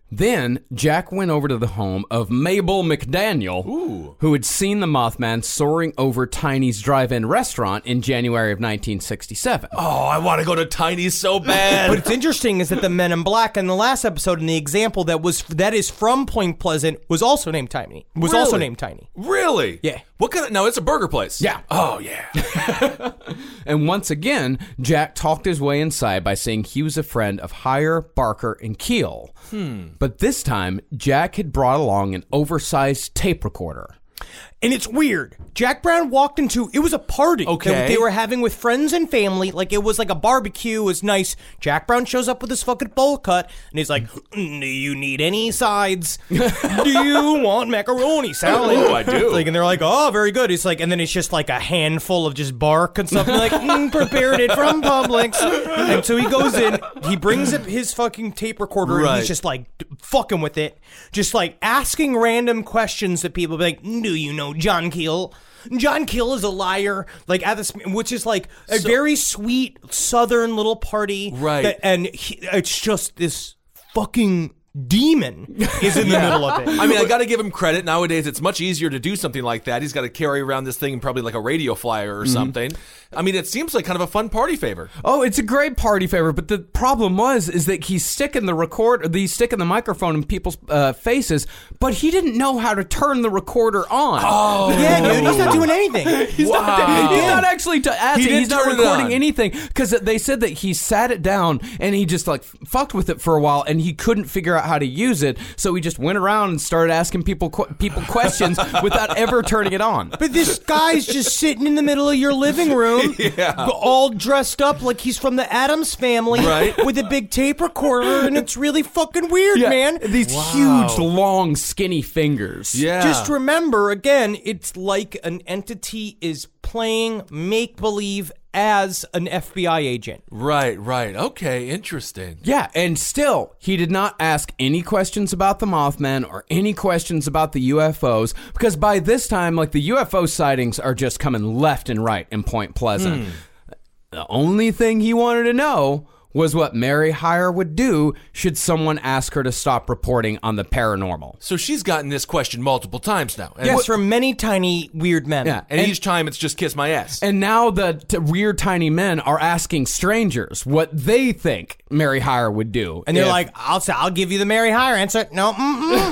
Then Jack went over to the home of Mabel McDaniel, Ooh. who had seen the Mothman soaring over Tiny's drive-in restaurant in January of nineteen sixty-seven. Oh, I want to go to Tiny's so bad. But it's interesting is that the Men in Black in the last episode, in the example that was that is from Point Pleasant, was also named Tiny. Was Really? also named Tiny. Really? Yeah. What kind of? No, it's a burger place. Yeah. Oh yeah. And once again, Jack talked his way inside by saying he was a friend of Heyer, Barker, and Keel. Hmm. But this time, Jack had brought along an oversized tape recorder. And it's weird. Jack Brown walked into, it was a party Okay. that they were having with friends and family. Like, it was like a barbecue. It was nice. Jack Brown shows up with his fucking bowl cut, and he's like, "Mm, do you need any sides? Do you want macaroni salad?" Oh, I do. Like, and they're like, "Oh, very good." He's like, and then it's just like a handful of just bark and stuff. And like, mm, prepared it from Publix. And so he goes in, he brings up his fucking tape recorder, and Right. he's just like fucking with it. Just like asking random questions to people, be like, "Do you know John Keel?" John Keel is a liar, like at this, which is like a So- very sweet Southern little party, Right. that- and he, it's just this fucking demon is in the middle of it. I mean, I got to give him credit. Nowadays, it's much easier to do something like that. He's got to carry around this thing, probably like a radio flyer or something. I mean, it seems like kind of a fun party favor. Oh, it's a great party favor, but the problem was is that he's sticking the record, the sticking the microphone in people's uh, faces, but he didn't know how to turn the recorder on. Oh, Yeah, dude, he's not doing anything. He's, not, he's not actually to ask He it. didn't He's not turn it recording on. anything because they said that he sat it down and he just like fucked with it for a while and he couldn't figure out how to use it. So he just went around and started asking people qu- people questions without ever turning it on. But this guy's just sitting in the middle of your living room, Yeah. all dressed up like he's from the Addams Family, Right. with a big tape recorder, and it's really fucking weird, man. These huge, long, skinny fingers. Yeah. Just remember, again, it's like an entity is playing make-believe as an F B I agent. Right, right. Okay, interesting. Yeah, and still, he did not ask any questions about the Mothman or any questions about the U F Os because by this time, like the U F O sightings are just coming left and right in Point Pleasant. The only thing he wanted to know was what Mary Heyer would do should someone ask her to stop reporting on the paranormal. So she's gotten this question multiple times now. And, Yes, from many tiny weird men. Yeah, and, each time it's just kiss my ass. And now the t- weird tiny men are asking strangers what they think Mary Heyer would do. And they're if- like, I'll say, I'll give you the Mary Hire answer. No, mm-mm.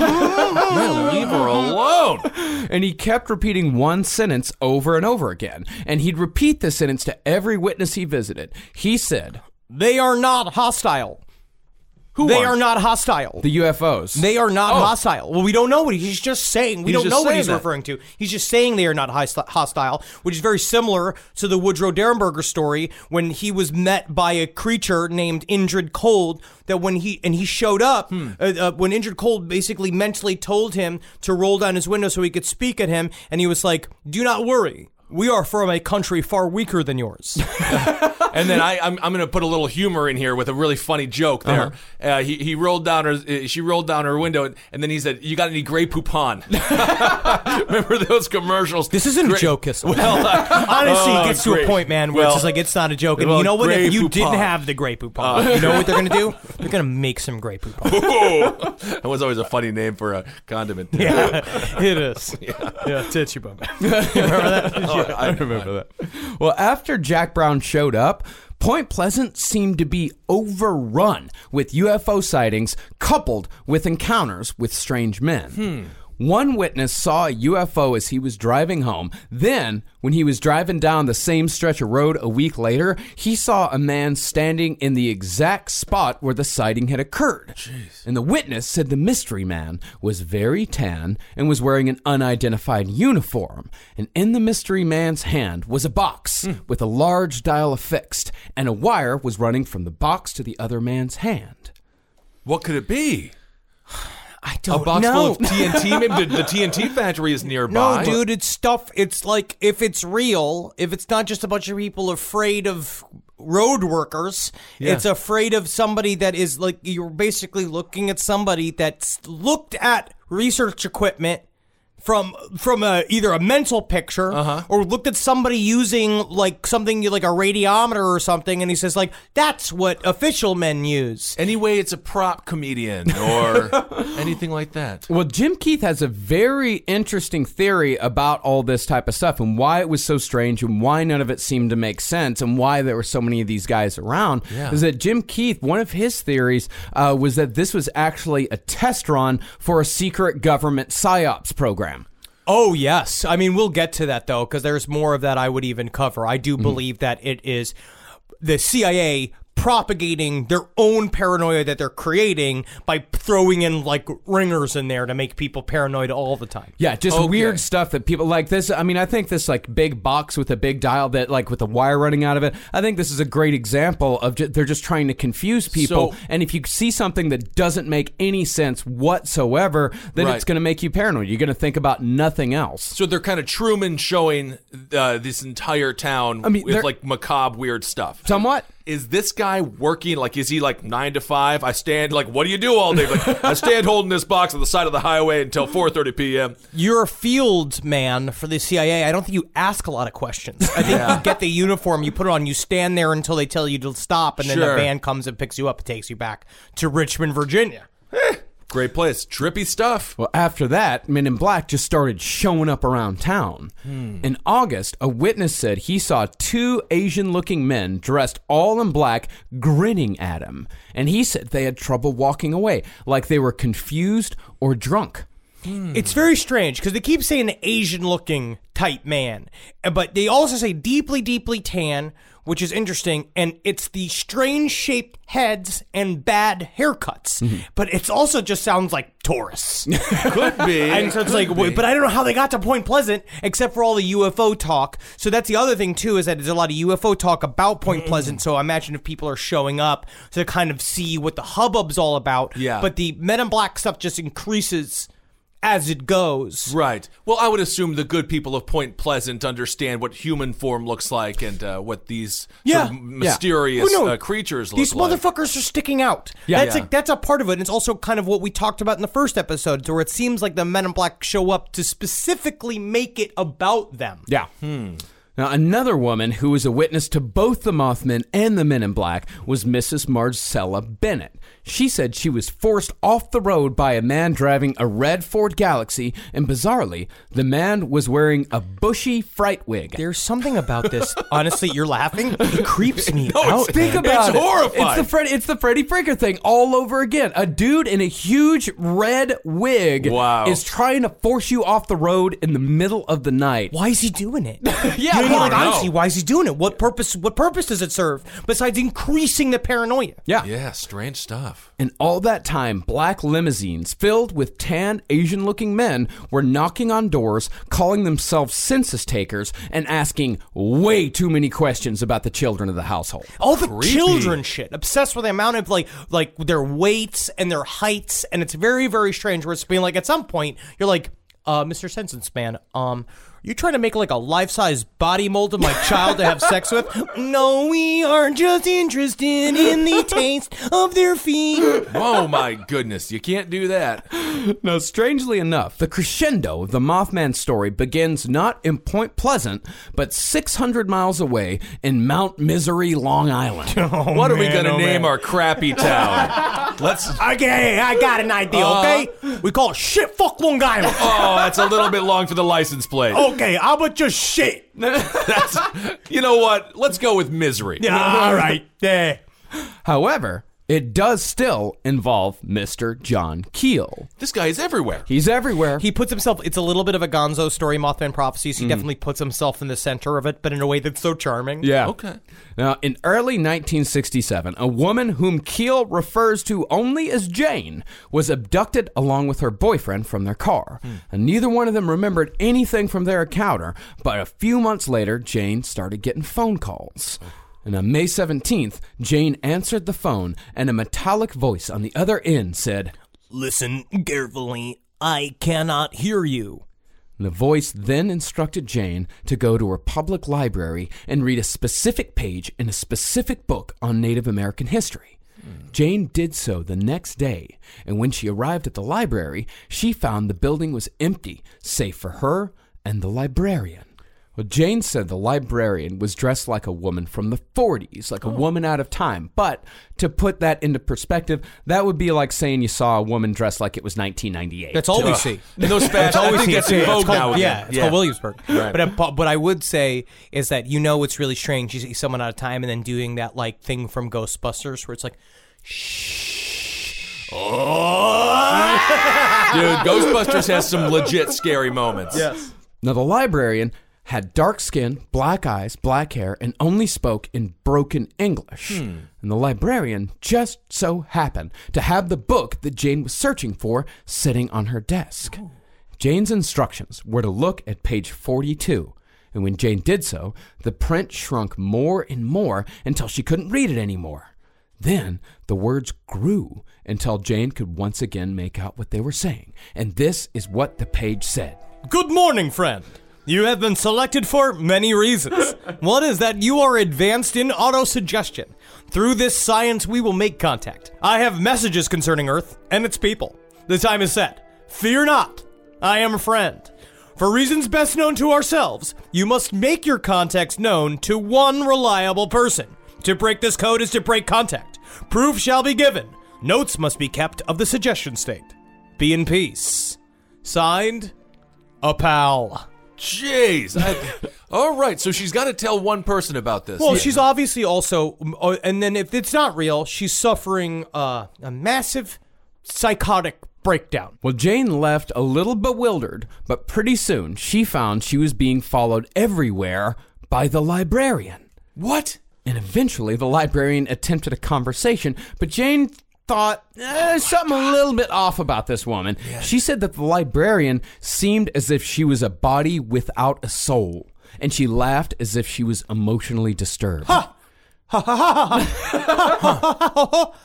Man, leave her alone. And he kept repeating one sentence over and over again. And he'd repeat the sentence to every witness he visited. He said, They are not hostile. Who They aren't? are not hostile. the U F Os. They are not Oh. hostile. Well, we don't know what he- he's just saying. We He's don't just know what saying he's that. referring to. He's just saying they are not hosti- hostile, which is very similar to the Woodrow Derenberger story when he was met by a creature named Indrid Cold. That when he and he showed up, Hmm. uh, uh, when Indrid Cold basically mentally told him to roll down his window so he could speak at him, and he was like, "Do not worry. We are from a country far weaker than yours." And then I, I'm, I'm going to put a little humor in here with a really funny joke there. Uh-huh. Uh, he, he rolled down her, uh, she rolled down her window, and then he said, "You got any Grey Poupon?" Remember those commercials? This isn't Grey- a joke, Kissel. Well, uh, Honestly, oh, it gets to great. a point, man, where Well, it's just like, it's not a joke. And well, you know what? Grey If you Poupon. didn't have the Grey Poupon, you know what they're going to do? They're going to make some Grey Poupon. Ooh. That was always a funny name for a condiment. too. Yeah, it is. Yeah, yeah Titsy Bum. You remember that? Oh, I remember that. Well, after Jack Brown showed up, Point Pleasant seemed to be overrun with U F O sightings coupled with encounters with strange men. Hmm. One witness saw a U F O as he was driving home. Then, when he was driving down the same stretch of road a week later, he saw a man standing in the exact spot where the sighting had occurred. Jeez. And the witness said the mystery man was very tan and was wearing an unidentified uniform. And in the mystery man's hand was a box with a large dial affixed, and a wire was running from the box to the other man's hand. What could it be? I A don't box know. full of T N T? Maybe the, the T N T factory is nearby. No, dude, it's stuff. It's like, if it's real, if it's not just a bunch of people afraid of road workers, Yeah. it's afraid of somebody that is like, you're basically looking at somebody that's looked at research equipment, from from a, either a mental picture Uh-huh. or looked at somebody using like something like a radiometer or something, and he says like, that's what official men use. Anyway, it's a prop comedian or anything like that. Well, Jim Keith has a very interesting theory about all this type of stuff and why it was so strange and why none of it seemed to make sense and why there were so many of these guys around. Yeah. Is that Jim Keith, one of his theories uh, was that this was actually a test run for a secret government psyops program. Oh, yes. I mean, we'll get to that, though, because there's more of that I would even cover. I do believe that it is the C I A propagating their own paranoia that they're creating by throwing in, like, ringers in there to make people paranoid all the time. Yeah, just Okay. weird stuff that people like this. I mean, I think this like big box with a big dial that like with the wire running out of it. I think this is a great example of ju- they're just trying to confuse people. So- and if you see something that doesn't make any sense whatsoever, then Right. it's going to make you paranoid. You're going to think about nothing else. So they're kind of Truman showing uh, this entire town I mean, with they're- like macabre weird stuff. Somewhat. Is this guy working? Like, is he like nine to five? I stand like, what do you do all day? Like, I stand holding this box on the side of the highway until four thirty p.m. You're a field man for the C I A. I don't think you ask a lot of questions. I think you get the uniform, you put it on, you stand there until they tell you to stop, and then Sure. the van comes and picks you up and takes you back to Richmond, Virginia. Great place, trippy stuff. Well, after that, Men in Black just started showing up around town. In August, a witness said he saw two Asian-looking men dressed all in black grinning at him. And he said they had trouble walking away, like they were confused or drunk. It's very strange because they keep saying Asian-looking type man, but they also say deeply, deeply tan, which is interesting, and it's the strange-shaped heads and bad haircuts. But it also just sounds like tourists. Could be. And so it's like, wait, but I don't know how they got to Point Pleasant except for all the U F O talk. So that's the other thing, too, is that there's a lot of U F O talk about Point Pleasant. So I imagine if people are showing up to kind of see what the hubbub's all about. Yeah. But the Men in Black stuff just increases as it goes. Right. Well, I would assume the good people of Point Pleasant understand what human form looks like and uh, what these Yeah. sort of mysterious Well, no, uh, creatures look These like. motherfuckers are sticking out. Yeah. That's Yeah. A, that's a part of it. And it's also kind of what we talked about in the first episode, where it seems like the Men in Black show up to specifically make it about them. Yeah. Now, another woman who was a witness to both the Mothman and the Men in Black was Missus Marcella Bennett. She said she was forced off the road by a man driving a red Ford Galaxy, and bizarrely, the man was wearing a bushy fright wig. There's something about this. Honestly, you're laughing. It creeps me No, out. it's- Think about It's it. horrifying. It's the Freddy, it's the Freddy Freaker thing all over again. A dude in a huge red wig Wow. is trying to force you off the road in the middle of the night. Why is he doing it? Yeah, you know, I like, don't know. honestly, why is he doing it? What purpose? What purpose does it serve besides increasing the paranoia? Yeah. Yeah, strange stuff. And all that time, black limousines filled with tan Asian-looking men were knocking on doors, calling themselves census takers, and asking way too many questions about the children of the household. All the Creepy. children shit, obsessed with the amount of like like their weights and their heights, and it's very very strange. Where it's being like at some point you're like, uh, Mister Census Man, um. You trying to make like a life-size body mold of my child to have sex with? No, we are just interested in the taste of their feet. Oh my goodness, you can't do that. Now, strangely enough, the crescendo of the Mothman story begins not in Point Pleasant, but six hundred miles away in Mount Misery, Long Island. what are we man, going to oh, name man. our crappy town? Let's. Okay, I got an idea, okay? we call it shit fuck Long Island. Oh, that's a little bit long for the license plate. Okay, how about just shit? That's, you know what? Let's go with misery. Yeah, all right. Yeah. However, it does still involve Mister John Keel. This guy is everywhere. He's everywhere. He puts himself, it's a little bit of a gonzo story, Mothman Prophecies. He definitely puts himself in the center of it, but in a way that's so charming. Yeah. Okay. Now, in early nineteen sixty-seven, a woman whom Keel refers to only as Jane was abducted along with her boyfriend from their car. And neither one of them remembered anything from their encounter, but a few months later, Jane started getting phone calls. And on May seventeenth, Jane answered the phone, and a metallic voice on the other end said, Listen carefully. I cannot hear you. The voice then instructed Jane to go to her public library and read a specific page in a specific book on Native American history. Jane did so the next day, and when she arrived at the library, she found the building was empty, save for her and the librarian. Well, Jane said the librarian was dressed like a woman from the forties, like a oh. woman out of time. But to put that into perspective, that would be like saying you saw a woman dressed like it was nineteen ninety-eight. That's all we see. In those fashions, I think that's in vogue now. Yeah, it's yeah. called Williamsburg. Right. But uh, what I would say is that you know what's really strange. You see someone out of time and then doing that like thing from Ghostbusters where it's like, shh. Oh. Dude, Ghostbusters has some legit scary moments. Yes. Now, the librarian had dark skin, black eyes, black hair, and only spoke in broken English. Hmm. And the librarian just so happened to have the book that Jane was searching for sitting on her desk. Oh. Jane's instructions were to look at page forty-two. And when Jane did so, the print shrunk more and more until she couldn't read it anymore. Then the words grew until Jane could once again make out what they were saying. And this is what the page said. Good morning, friend. You have been selected for many reasons. One is that you are advanced in autosuggestion. Through this science, we will make contact. I have messages concerning Earth and its people. The time is set. Fear not. I am a friend. For reasons best known to ourselves, you must make your contacts known to one reliable person. To break this code is to break contact. Proof shall be given. Notes must be kept of the suggestion state. Be in peace. Signed, a pal. Jeez. I, all right, so she's got to tell one person about this. Well, yeah. she's obviously also, uh, and then if it's not real, she's suffering uh, a massive psychotic breakdown. Well, Jane left a little bewildered, but pretty soon she found she was being followed everywhere by the librarian. What? And eventually the librarian attempted a conversation, but Jane thought eh, something a little bit off about this woman. Yeah. She said that the librarian seemed as if she was a body without a soul, and she laughed as if she was emotionally disturbed. Ha! Ha ha ha ha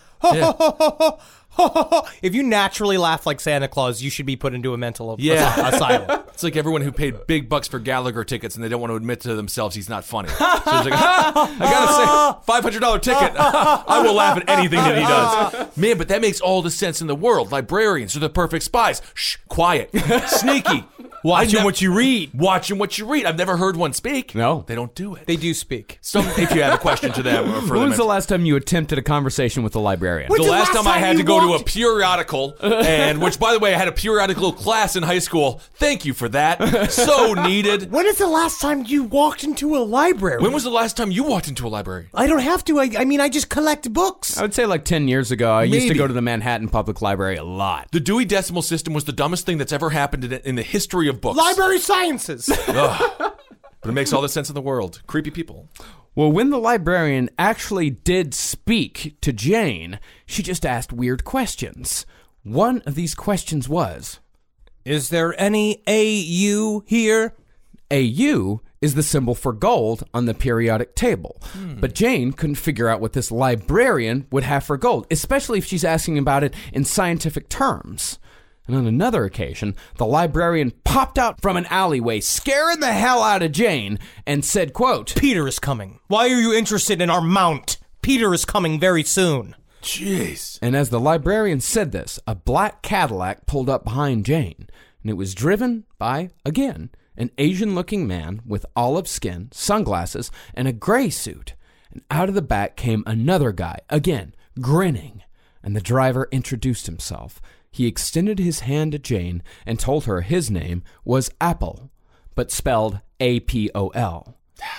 ha! If you naturally laugh like Santa Claus, you should be put into a mental yeah. asylum. It's like everyone who paid big bucks for Gallagher tickets and they don't want to admit to themselves he's not funny. So it's like, ah, I gotta say, five hundred dollars ticket. I will laugh at anything that he does. Man, but that makes all the sense in the world. Librarians are the perfect spies. Shh, quiet, sneaky. Watching what you read. Watching what you read. I've never heard one speak. No. They don't do it. They do speak. So if you have a question to them. Or for when them, was the last time you attempted a conversation with the librarian? The, the last, last time, time I had to go walked? to a periodical, and which, by the way, I had a periodical class in high school. Thank you for that. So needed. When is the last time you walked into a library? When was the last time you walked into a library? I don't have to. I, I mean, I just collect books. I would say like ten years ago. I Maybe. used to go to the Manhattan Public Library a lot. The Dewey Decimal System was the dumbest thing that's ever happened in, in the history of books. Library sciences. Ugh. But it makes all the sense in the world. Creepy people. Well, when the librarian actually did speak to Jane, she just asked weird questions. One of these questions was, is there any A U here? A U is the symbol for gold on the periodic table. Hmm. But Jane couldn't figure out what this librarian would have for gold, especially if she's asking about it in scientific terms. And on another occasion, the librarian popped out from an alleyway, scaring the hell out of Jane, and said, quote, Peter is coming. Why are you interested in our mount? Peter is coming very soon. Jeez. And as the librarian said this, a black Cadillac pulled up behind Jane, and it was driven by, again, an Asian-looking man with olive skin, sunglasses, and a gray suit. And out of the back came another guy, again, grinning, and the driver introduced himself. He extended his hand to Jane and told her his name was Apple, but spelled A P O L.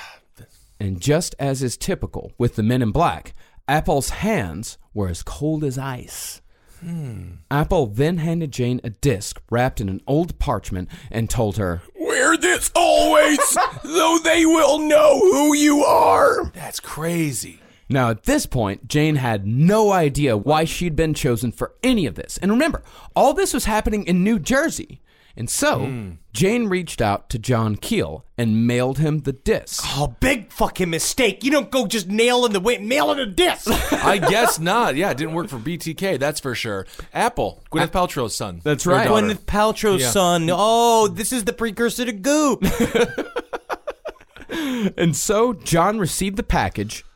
And just as is typical with the men in black, Apple's hands were as cold as ice. Hmm. Apple then handed Jane a disc wrapped in an old parchment and told her, wear this always, though they will know who you are. That's crazy. Now, at this point, Jane had no idea why she'd been chosen for any of this. And remember, all this was happening in New Jersey. And so, mm. Jane reached out to John Keel and mailed him the disc. Oh, big fucking mistake. You don't go just nailing the weight, mailing a disc. I guess not. Yeah, it didn't work for B T K, that's for sure. Apple, Gwyneth Paltrow's son. That's right. Gwyneth Paltrow's yeah. son. Oh, this is the precursor to Goop. And so, John received the package,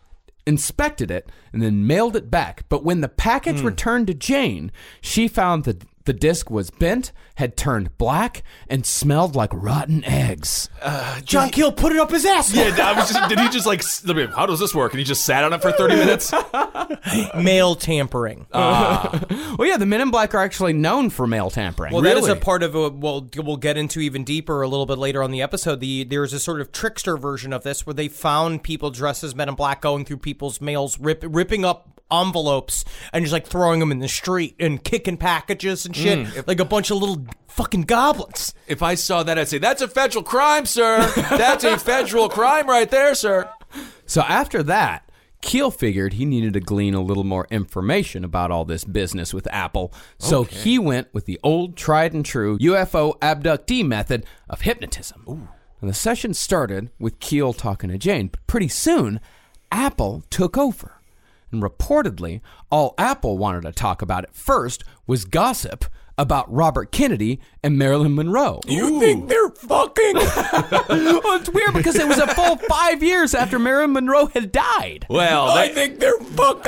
inspected it, and then mailed it back. But when the package Hmm. returned to Jane, she found that the disc was bent, had turned black, and smelled like rotten eggs. John Keel put it up his ass. Yeah, I was just, did he just like, s- how does this work? And he just sat on it for thirty minutes? Mail tampering. Well, yeah, the Men in Black are actually known for mail tampering. Well, that is a Really? part of what we'll, we'll get into even deeper a little bit later on the episode. The There's a sort of trickster version of this where they found people dressed as Men in Black going through people's mails, rip, ripping up envelopes and just like throwing them in the street and kicking packages and shit like a bunch of little fucking goblins. If I saw that, I'd say, that's a federal crime, sir. That's a federal crime right there, sir. So after that, Keel figured he needed to glean a little more information about all this business with Apple. So Okay. he went with the old tried and true U F O abductee method of hypnotism. Ooh. And the session started with Keel talking to Jane, but pretty soon, Apple took over. And reportedly, all Apple wanted to talk about at first was gossip about Robert Kennedy and Marilyn Monroe. You think they're fucking? Well, it's weird because it was a full five years after Marilyn Monroe had died. Well, I they, think they're fucking.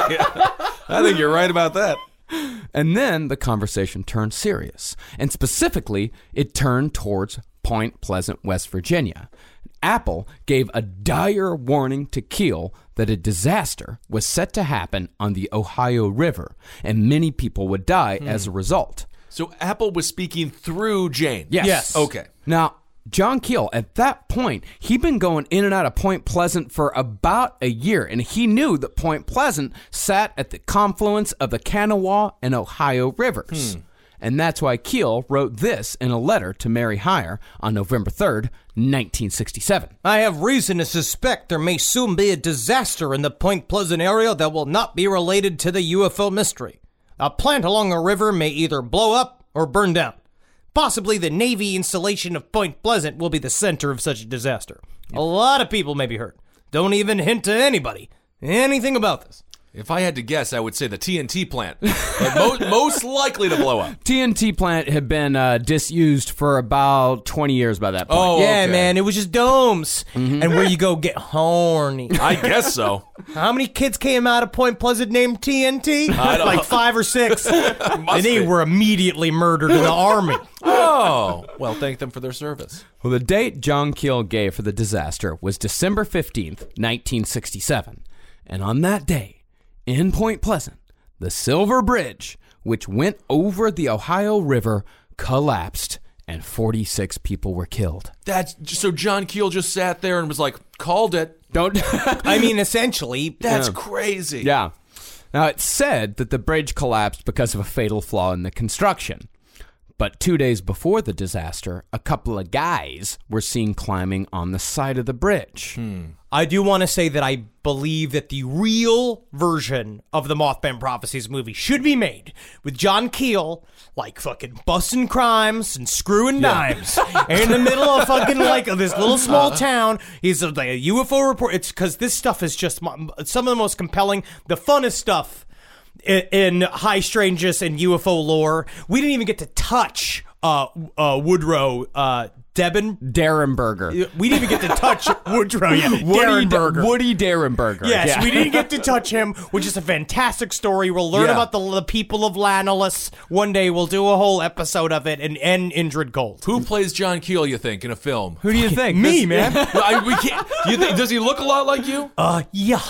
I think you're right about that. And then the conversation turned serious. And specifically, it turned towards Point Pleasant, West Virginia. Apple gave a dire warning to Keel that a disaster was set to happen on the Ohio River, and many people would die as a result. So Apple was speaking through Jane. Yes. Yes. Okay. Now, John Keel, at that point, he'd been going in and out of Point Pleasant for about a year, and he knew that Point Pleasant sat at the confluence of the Kanawha and Ohio rivers. And that's why Keel wrote this in a letter to Mary Hyre on November third, nineteen sixty-seven. I have reason to suspect there may soon be a disaster in the Point Pleasant area that will not be related to the U F O mystery. A plant along a river may either blow up or burn down. Possibly the Navy installation of Point Pleasant will be the center of such a disaster. A lot of people may be hurt. Don't even hint to anybody anything about this. If I had to guess, I would say the T N T plant. Like mo- most likely to blow up. T N T plant had been uh, disused for about twenty years by that point. Oh, Yeah, okay. man, it was just domes. And where you go get horny. I guess so. How many kids came out of Point Pleasant named T N T? I don't- Like five or six. and they be. were immediately murdered in the army. Oh, well, thank them for their service. Well, the date John Keel gave for the disaster was December fifteenth, nineteen sixty-seven. And on that day, in Point Pleasant, the Silver Bridge, which went over the Ohio River, collapsed and forty-six people were killed. That's so John Keel just sat there and was like, called it. Don't. I mean, essentially, That's crazy. Yeah. Now, it's said that the bridge collapsed because of a fatal flaw in the construction. But two days before the disaster, a couple of guys were seen climbing on the side of the bridge. I do want to say that I believe that the real version of the Mothman Prophecies movie should be made with John Keel, like fucking busting crimes and screwing dimes in the middle of fucking like this little small town. He's a, like a U F O report. It's because this stuff is just mo- some of the most compelling, the funnest stuff in, in high strangeness and U F O lore. We didn't even get to touch uh, uh, Woodrow uh, Debin. Derenberger. We didn't even get to touch Woodrow yet. Woody, Derenberger. Woody Derenberger. Yes, Yeah. we didn't get to touch him, which is a fantastic story. We'll learn Yeah. about the, the people of Lanilus. One day we'll do a whole episode of it and end Indrid Gold. Who plays John Keel, you think, in a film? Who do you think? Me, This- man. Well, I, we can't, you think, does he look a lot like you? Uh,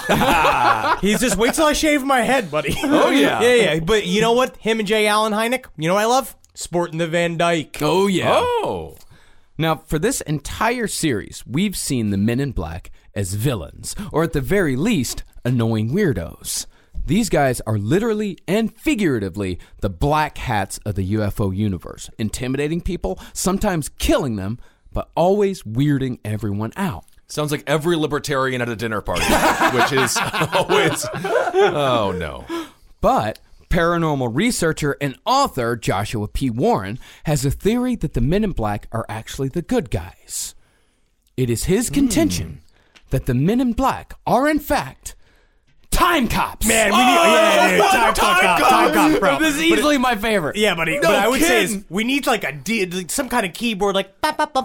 yeah. He's just, wait till I shave my head, buddy. Oh, yeah. yeah, yeah. But you know what? Him and Jay Allen Hynek, you know what I love? Sporting the Van Dyke. Oh, yeah. Oh. Now, for this entire series, we've seen the Men in Black as villains, or at the very least, annoying weirdos. These guys are literally and figuratively the black hats of the U F O universe, intimidating people, sometimes killing them, but always weirding everyone out. Sounds like every libertarian at a dinner party, which is always, oh no. But paranormal researcher and author Joshua P. Warren has a theory that the Men in Black are actually the good guys. It is his contention that the Men in Black are, in fact, Time Cops. Man, we need oh, yeah, yeah, yeah, time, time cop, cops. time cop, bro. This is easily my favorite. Yeah, buddy. No but I would say kidding. is we need like a D, like some kind of keyboard, like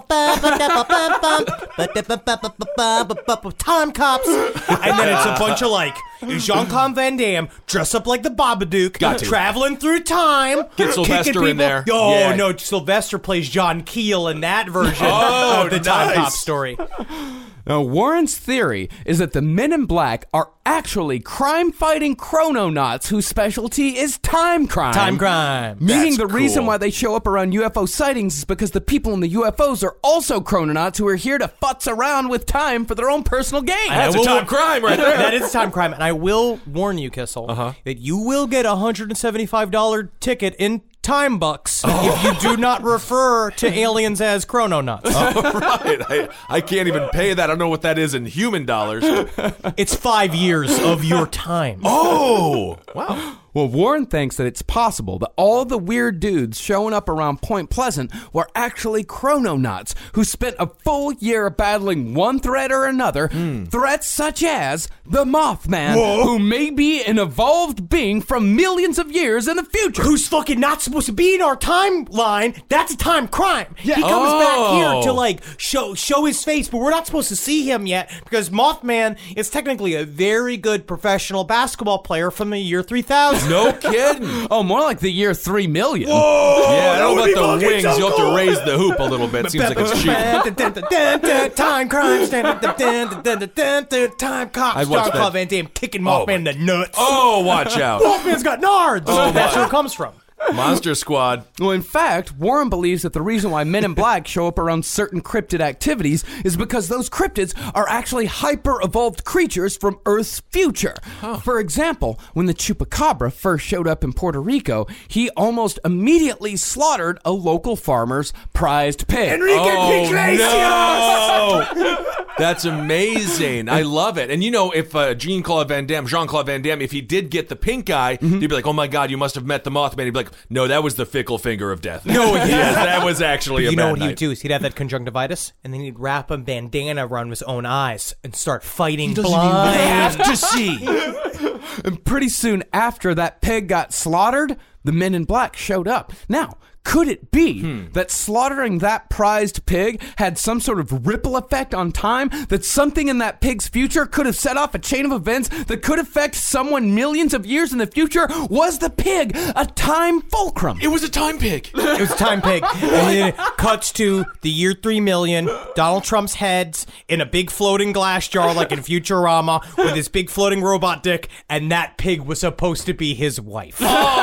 time cops, and then it's a bunch of like Jean-Claude Van Damme dressed up like the Babadook, Got to. traveling through time. Get Sylvester kicking in people. there. Oh Yeah. no, Sylvester plays John Keel in that version Oh, of the time nice. cop story. Now, Warren's theory is that the Men in Black are actually crime-fighting chrononauts whose specialty is time crime. Time crime. Meaning That's the reason cool. why they show up around U F O sightings is because the people in the U F Os are also chrononauts who are here to futz around with time for their own personal gain. That's a will- time crime right there. That is a time crime, and I will warn you, Kissel, Uh-huh. that you will get a one hundred seventy-five dollars ticket in time bucks Oh. if you do not refer to aliens as chrononauts. Right. I, I can't even pay that. I don't know what that is in human dollars. It's five years of your time. Oh, wow. Well, Warren thinks that it's possible that all the weird dudes showing up around Point Pleasant were actually chrononauts who spent a full year battling one threat or another, threats such as the Mothman, who may be an evolved being from millions of years in the future. Who's fucking not supposed to be in our timeline? That's a time crime. Yeah. He comes Oh. back here to like show show his face, but we're not supposed to see him yet because Mothman is technically a very good professional basketball player from the year three thousand. No kidding. Oh, more like the year three million. Yeah, I don't know would be about the fucking wings. so You'll have cool. to raise the hoop a little bit. Seems like it's cheap. Time crimes, time cops, I'd watch Jean-Claude that. Van Damme kicking Mothman in the nuts. Oh, watch out. Mothman's got nards. That's where it comes from. Monster Squad. Well, in fact, Warren believes that the reason why Men in Black show up around certain cryptid activities is because those cryptids are actually hyper-evolved creatures from Earth's future. For example, when the Chupacabra first showed up in Puerto Rico, he almost immediately slaughtered a local farmer's prized pig. Enrique Oh, no. That's amazing. I love it. And you know, if uh, Jean-Claude Van Damme, Jean-Claude Van Damme, if he did get the pink eye, he'd be like, oh my God, you must have met the Mothman. He'd be like, no, that was the fickle finger of death. No, yes, that was actually a You bad know what night. he'd do is he'd have that conjunctivitis, and then he'd wrap a bandana around his own eyes and start fighting blind. have to see. And pretty soon after that pig got slaughtered, the Men in Black showed up. Now, could it be Hmm. that slaughtering that prized pig had some sort of ripple effect on time? That something in that pig's future could have set off a chain of events that could affect someone millions of years in the future? Was the pig a time fulcrum? It was a time pig. It was a time pig. And then it cuts to the year three million, Donald Trump's head's in a big floating glass jar like in Futurama with his big floating robot dick, and that pig was supposed to be his wife.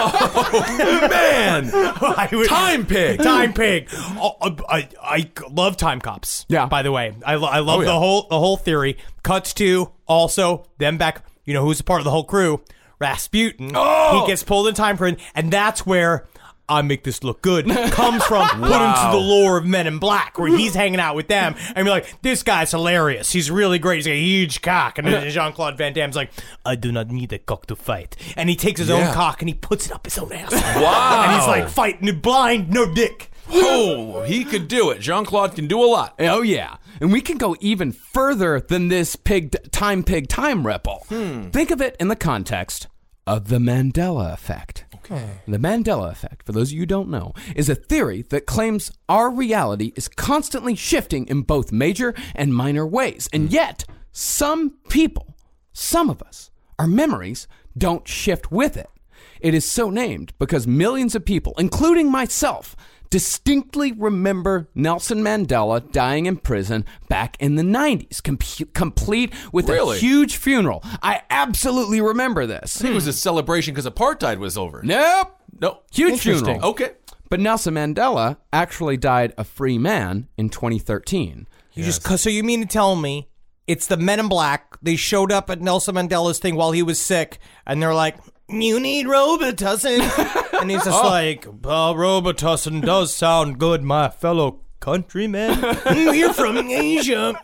Man. I would- Time pig. Time pig. Oh, I, I love time cops. Yeah. By the way, I, lo- I love Oh, yeah. the whole the whole theory. Cuts to also them back. You know who's a part of the whole crew? Rasputin. Oh! He gets pulled in time for it, and that's where I make this look good comes from put into the lore of Men in Black, where he's hanging out with them and be like, this guy's hilarious. He's really great. He's got a huge cock. And then Jean-Claude Van Damme's like, I do not need a cock to fight. And he takes his Yeah. own cock and he puts it up his own ass. Wow. And he's like, fighting blind, no dick. Oh, he could do it. Jean-Claude can do a lot. Oh, yeah. And we can go even further than this pig time pig time ripple. Think of it in the context of the Mandela effect. Okay. The Mandela effect, for those of you who don't know, is a theory that claims our reality is constantly shifting in both major and minor ways. And yet, some people, some of us, our memories don't shift with it. It is so named because millions of people, including myself, distinctly remember Nelson Mandela dying in prison back in the nineties, com- complete with Really? a huge funeral. I absolutely remember this. I think it was a celebration because apartheid was over. Nope. No. Huge Interesting. funeral. Okay. But Nelson Mandela actually died a free man in twenty thirteen. You just so you mean to tell me it's the Men in Black? They showed up at Nelson Mandela's thing while he was sick, and they're like, "You need Robitussin," and he's just like, uh, "Robitussin does sound good, my fellow countrymen. We're from Asia.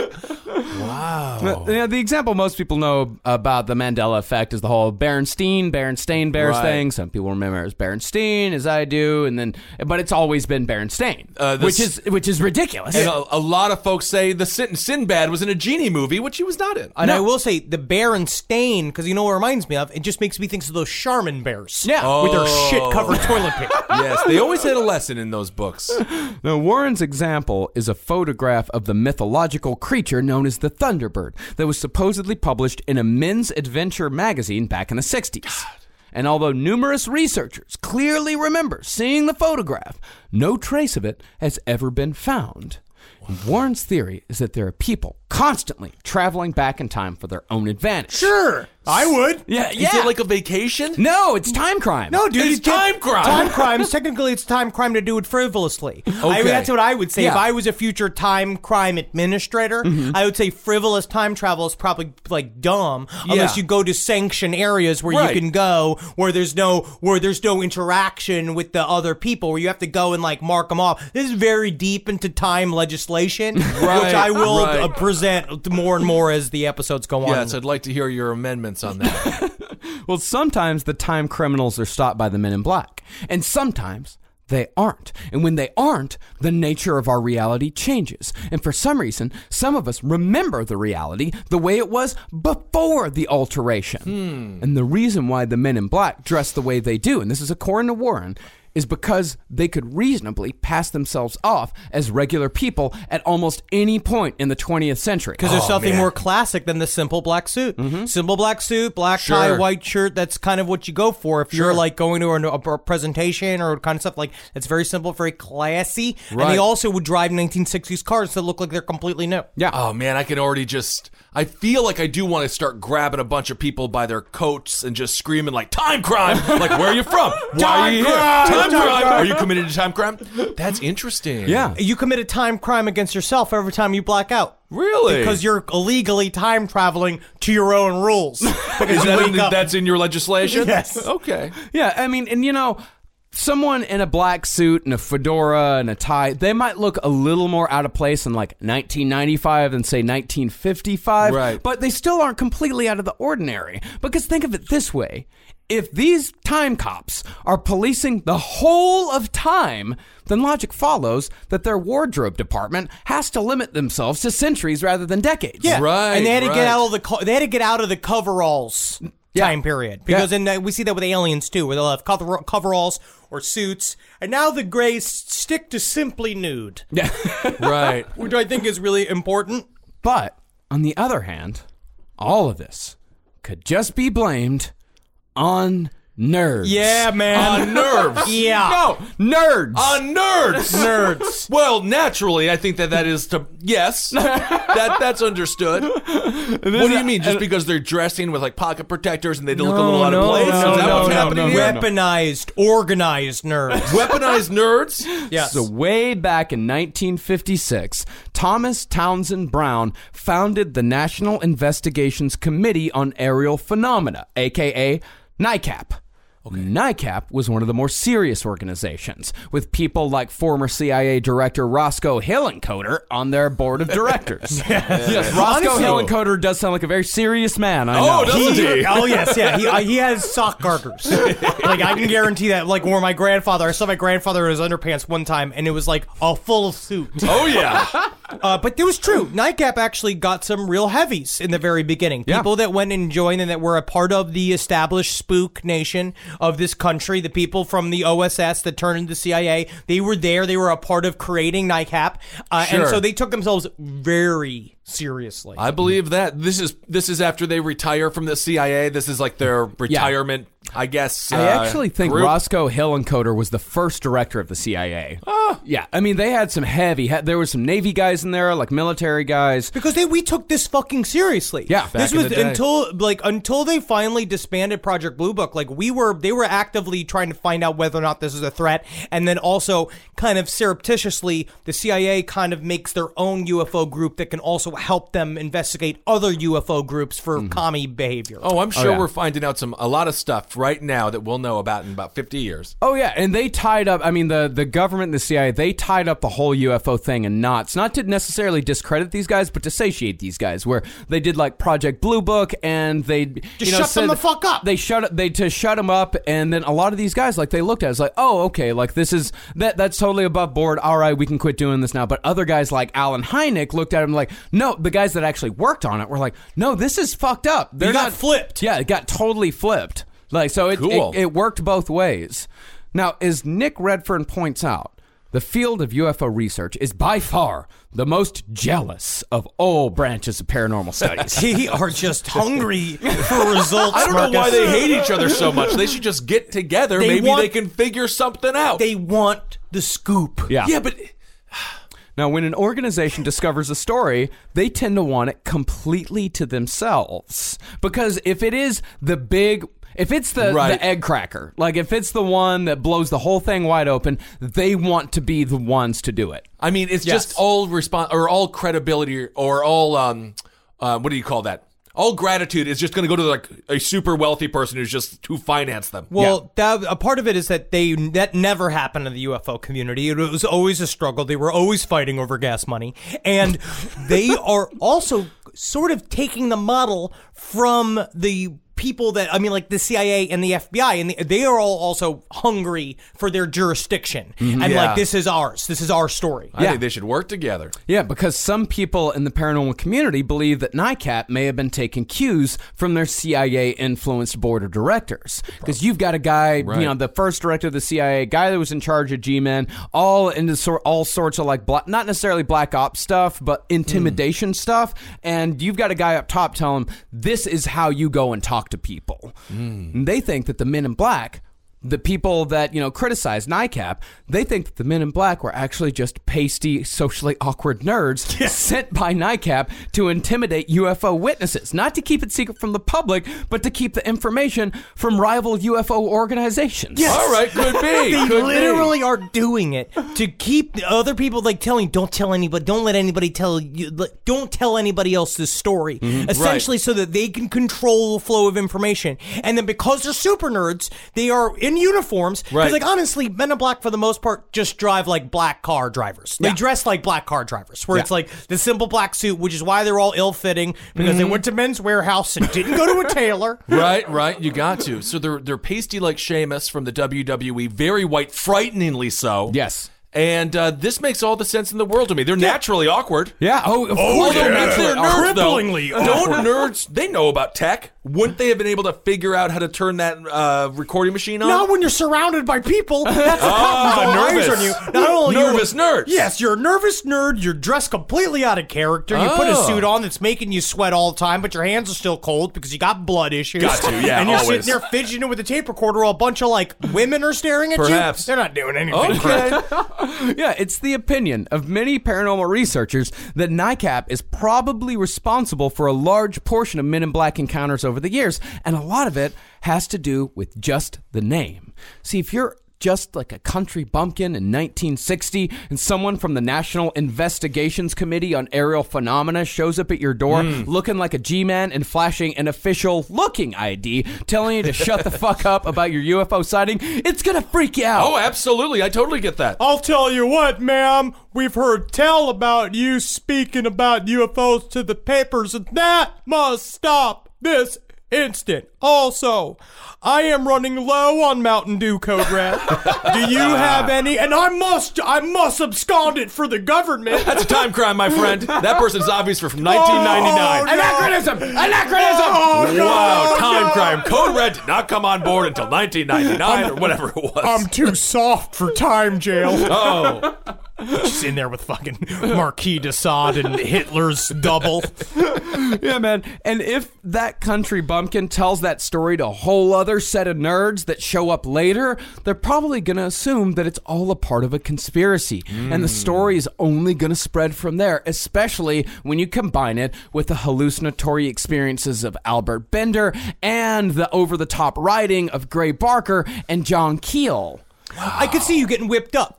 Wow. You know, the example most people know about the Mandela effect is the whole Berenstein, Berenstain Bears Right. thing. Some people remember it as Berenstein, as I do, and then, but it's always been Berenstain, Uh, the which s- is which is ridiculous. And a, a lot of folks say the Sin- Sinbad was in a genie movie, which he was not in. And I will say, the Berenstain, because you know what it reminds me of? It just makes me think of those Charmin bears. Yeah. With their shit-covered toilet paper. Yes, they always had a lesson in those books. Now, Warren's example is a photograph of the mythological creature known as the Thunderbird that was supposedly published in a men's adventure magazine back in the sixties. And although numerous researchers clearly remember seeing the photograph, no trace of it has ever been found. And Warren's theory is that there are people constantly traveling back in time for their own advantage. Sure. I would. Yeah, Is yeah. it like a vacation? no, it's time crime. No, dude, It's you can't- time crime. Time crimes. Technically, it's time crime to do it frivolously. I mean, Okay. that's what I would say. If Yeah. I was a future time crime administrator, I would say frivolous time travel is probably like dumb, unless Yeah. you go to sanctioned areas where Right. you can go, where there's no where there's no interaction with the other people, where you have to go and like mark them off. This is very deep into time legislation, which I will right. uh, present more and more as the episodes go on. Yes, I'd like to hear your amendments on that. Well, sometimes the time criminals are stopped by the Men in Black, and sometimes they aren't. And when they aren't, the nature of our reality changes. And for some reason, some of us remember the reality the way it was before the alteration. And the reason why the Men in Black dress the way they do, and this is according to Warren, is because they could reasonably pass themselves off as regular people at almost any point in the twentieth century. Because there's Oh, nothing man. more classic than the simple black suit. Simple black suit, black tie, Sure. white shirt. That's kind of what you go for if you're Sure. like going to a, a presentation or kind of stuff like it's very simple, very classy. And Right. they also would drive nineteen sixties cars that look like they're completely new. Yeah. Oh man, I can already just. I feel like I do want to start grabbing a bunch of people by their coats and just screaming like "time crime!" Like, where are you from? Why are you here? crime! Time Time crime! crime! Are you committed to time crime? That's interesting. Yeah. You commit a time crime against yourself every time you black out. Really? Because you're illegally time traveling to your own rules. Because Is you that wake in, up. that's in your legislation? Yes. Okay. Yeah, I mean, and you know, someone in a black suit and a fedora and a tie, they might look a little more out of place in like nineteen ninety-five than say nineteen fifty-five, Right. but they still aren't completely out of the ordinary. Because think of it this way. If these time cops are policing the whole of time, then logic follows that their wardrobe department has to limit themselves to centuries rather than decades. Yeah, Right, and they had to right. get out of the co- they had to get out of the coveralls time period because Yeah. then uh, we see that with aliens too, where they'll have cover- coveralls or suits, and now the Greys stick to simply nude, Yeah. Right. which I think is really important. But on the other hand, all of this could just be blamed on nerds. Yeah, man. On nerves. Yeah, No, nerds. On nerds. nerds. Well, naturally, I think that that is to yes, that that's understood. What do you mean? Just because they're dressing with like pocket protectors and they look a little out of place? Is that what's happening here? Weaponized, organized nerds. Weaponized nerds? Yes. So way back in nineteen fifty-six, Thomas Townsend Brown founded the National Investigations Committee on Aerial Phenomena, aka NICAP. NICAP was one of the more serious organizations, with people like former C I A Director Roscoe Hillenkoetter on their board of directors. Yes, Roscoe Honestly- Hillenkoetter does sound like a very serious man, I Oh, know. doesn't he? Oh yes, yeah. He uh, he has sock garters. Like I can guarantee that. Like where my grandfather, I saw my grandfather in his underpants one time, and it was like a full suit. Oh yeah. Uh, but it was true. NICAP actually got some real heavies in the very beginning. Yeah. People that went and joined and that were a part of the established spook nation of this country. The people from the O S S that turned into the C I A. They were there. They were a part of creating NICAP, uh, and Sure. so they took themselves very seriously. I believe that. This is this is after they retire from the C I A. This is like their retirement, I guess. I uh, actually think group. Roscoe Hillenkoetter was the first director of the C I A. Oh. Yeah, I mean, they had some heavy, there were some Navy guys in there, like military guys. Because they, we took this fucking seriously. Yeah, this back in was the day. until like until they finally disbanded Project Blue Book. Like we were, they were actively trying to find out whether or not this is a threat, and then also kind of surreptitiously, the C I A kind of makes their own U F O group that can also help them investigate other U F O groups for commie behavior. Oh, I'm sure yeah. we're finding out some a lot of stuff right now that we'll know about in about fifty years. Oh, yeah, and they tied up, I mean, the, the government and the C I A, they tied up the whole U F O thing in knots, not to necessarily discredit these guys, but to satiate these guys, where they did, like, Project Blue Book, and they, Just you know, shut said, them the fuck up. They shut they to shut them up, and then a lot of these guys, like, they looked at it as like, oh, okay, like, this is, that that's totally above board, all right, we can quit doing this now, but other guys like Alan Hynek looked at him like, no, the guys that actually worked on it were like, no, this is fucked up. They're You got not flipped. Yeah, it got totally flipped. Like, so it, Cool. it, it worked both ways. Now, as Nick Redfern points out, the field of U F O research is by far the most jealous of all branches of paranormal studies. They are just hungry for results. I don't Marcus. know why they hate each other so much. They should just get together. They Maybe want- they can figure something out. They want the scoop. Yeah. yeah, but Now, when an organization discovers a story, they tend to want it completely to themselves. Because if it is the big... If it's the, Right. the egg cracker, like if it's the one that blows the whole thing wide open, they want to be the ones to do it. I mean, it's Yes. just all respon or all credibility or all um, uh, what do you call that? All gratitude is just going to go to like a super wealthy person who's just to finance them. Well, that, a part of it is that they that never happened in the U F O community. It was always a struggle. They were always fighting over gas money, and they are also sort of taking the model from the people that, I mean, like the C I A and the F B I, and the, they are all also hungry for their jurisdiction. And Yeah. like, this is ours. This is our story. I think they should work together. Yeah, because some people in the paranormal community believe that NICAP may have been taking cues from their C I A-influenced board of directors. Because you've got a guy, Right. you know, the first director of the C I A, guy that was in charge of G-Men, all into sor- all sorts of like, black, not necessarily black ops stuff, but intimidation stuff. And you've got a guy up top telling him, this is how you go and talk to people. And they think that the Men in Black, the people that, you know, criticize NICAP, they think that the Men in Black were actually just pasty, socially awkward nerds sent by NICAP to intimidate U F O witnesses. Not to keep it secret from the public, but to keep the information from rival U F O organizations. Yes. All right, could be. They could literally are doing it to keep the other people, like, telling, don't tell anybody, don't let anybody tell you, like, don't tell anybody else this story, essentially, so that they can control the flow of information. And then because they're super nerds, they are in uniforms. Because, Right. like, honestly, Men in Black, for the most part, just drive like black car drivers. They Yeah. dress like black car drivers, where Yeah. it's like the simple black suit, which is why they're all ill-fitting, because they went to Men's Warehouse and didn't go to a tailor. Right, right. You got to. So they're they're pasty like Sheamus from the W W E, very white, frighteningly so. Yes. And uh, this makes all the sense in the world to me. They're naturally awkward. Yeah. Oh, of Oh, course they're they're naturally naturally nerds, though. cripplingly Don't awkward. nerds? They know about tech. Wouldn't they have been able to figure out how to turn that uh, recording machine on? Not when you're surrounded by people. That's the Ah, problem. All eyes nervous. on you. Not only are you- Nervous nerds. Yes, you're a nervous nerd. You're dressed completely out of character. You put a Oh. suit on that's making you sweat all the time, but your hands are still cold because you got blood issues. Got to, yeah, And you're always. sitting there fidgeting with a tape recorder while a bunch of like women are staring at Perhaps. you. They're not doing anything. Okay. Yeah, it's the opinion of many paranormal researchers that NICAP is probably responsible for a large portion of Men in Black encounters over the years, and a lot of it has to do with just the name. See, if you're just like a country bumpkin in nineteen sixty and someone from the National Investigations Committee on Aerial Phenomena shows up at your door looking like a G-Man and flashing an official looking I D telling you to shut the fuck up about your U F O sighting, it's gonna freak you out. Oh, absolutely. I totally get that. I'll tell you what, ma'am. We've heard tell about you speaking about U F Os to the papers, and that must stop this instant. Also, I am running low on Mountain Dew Code Red. Do you have any? And I must, I must abscond it for the government. That's a time crime, my friend. That person's obvious for from nineteen ninety-nine. Oh, no. Anachronism! Anachronism! Oh, no, wow, time no. crime. Code Red did not come on board until nineteen ninety-nine or whatever it was. I'm too soft for time jail. oh. Just in there with fucking Marquis de Sade and Hitler's double. Yeah, man. And if that country bumpkin tells that story to a whole other set of nerds that show up later, they're probably going to assume that it's all a part of a conspiracy. Mm. And the story is only going to spread from there, especially when you combine it with the hallucinatory experiences of Albert Bender and the over-the-top writing of Gray Barker and John Keel. I could see you getting whipped up. Yeah.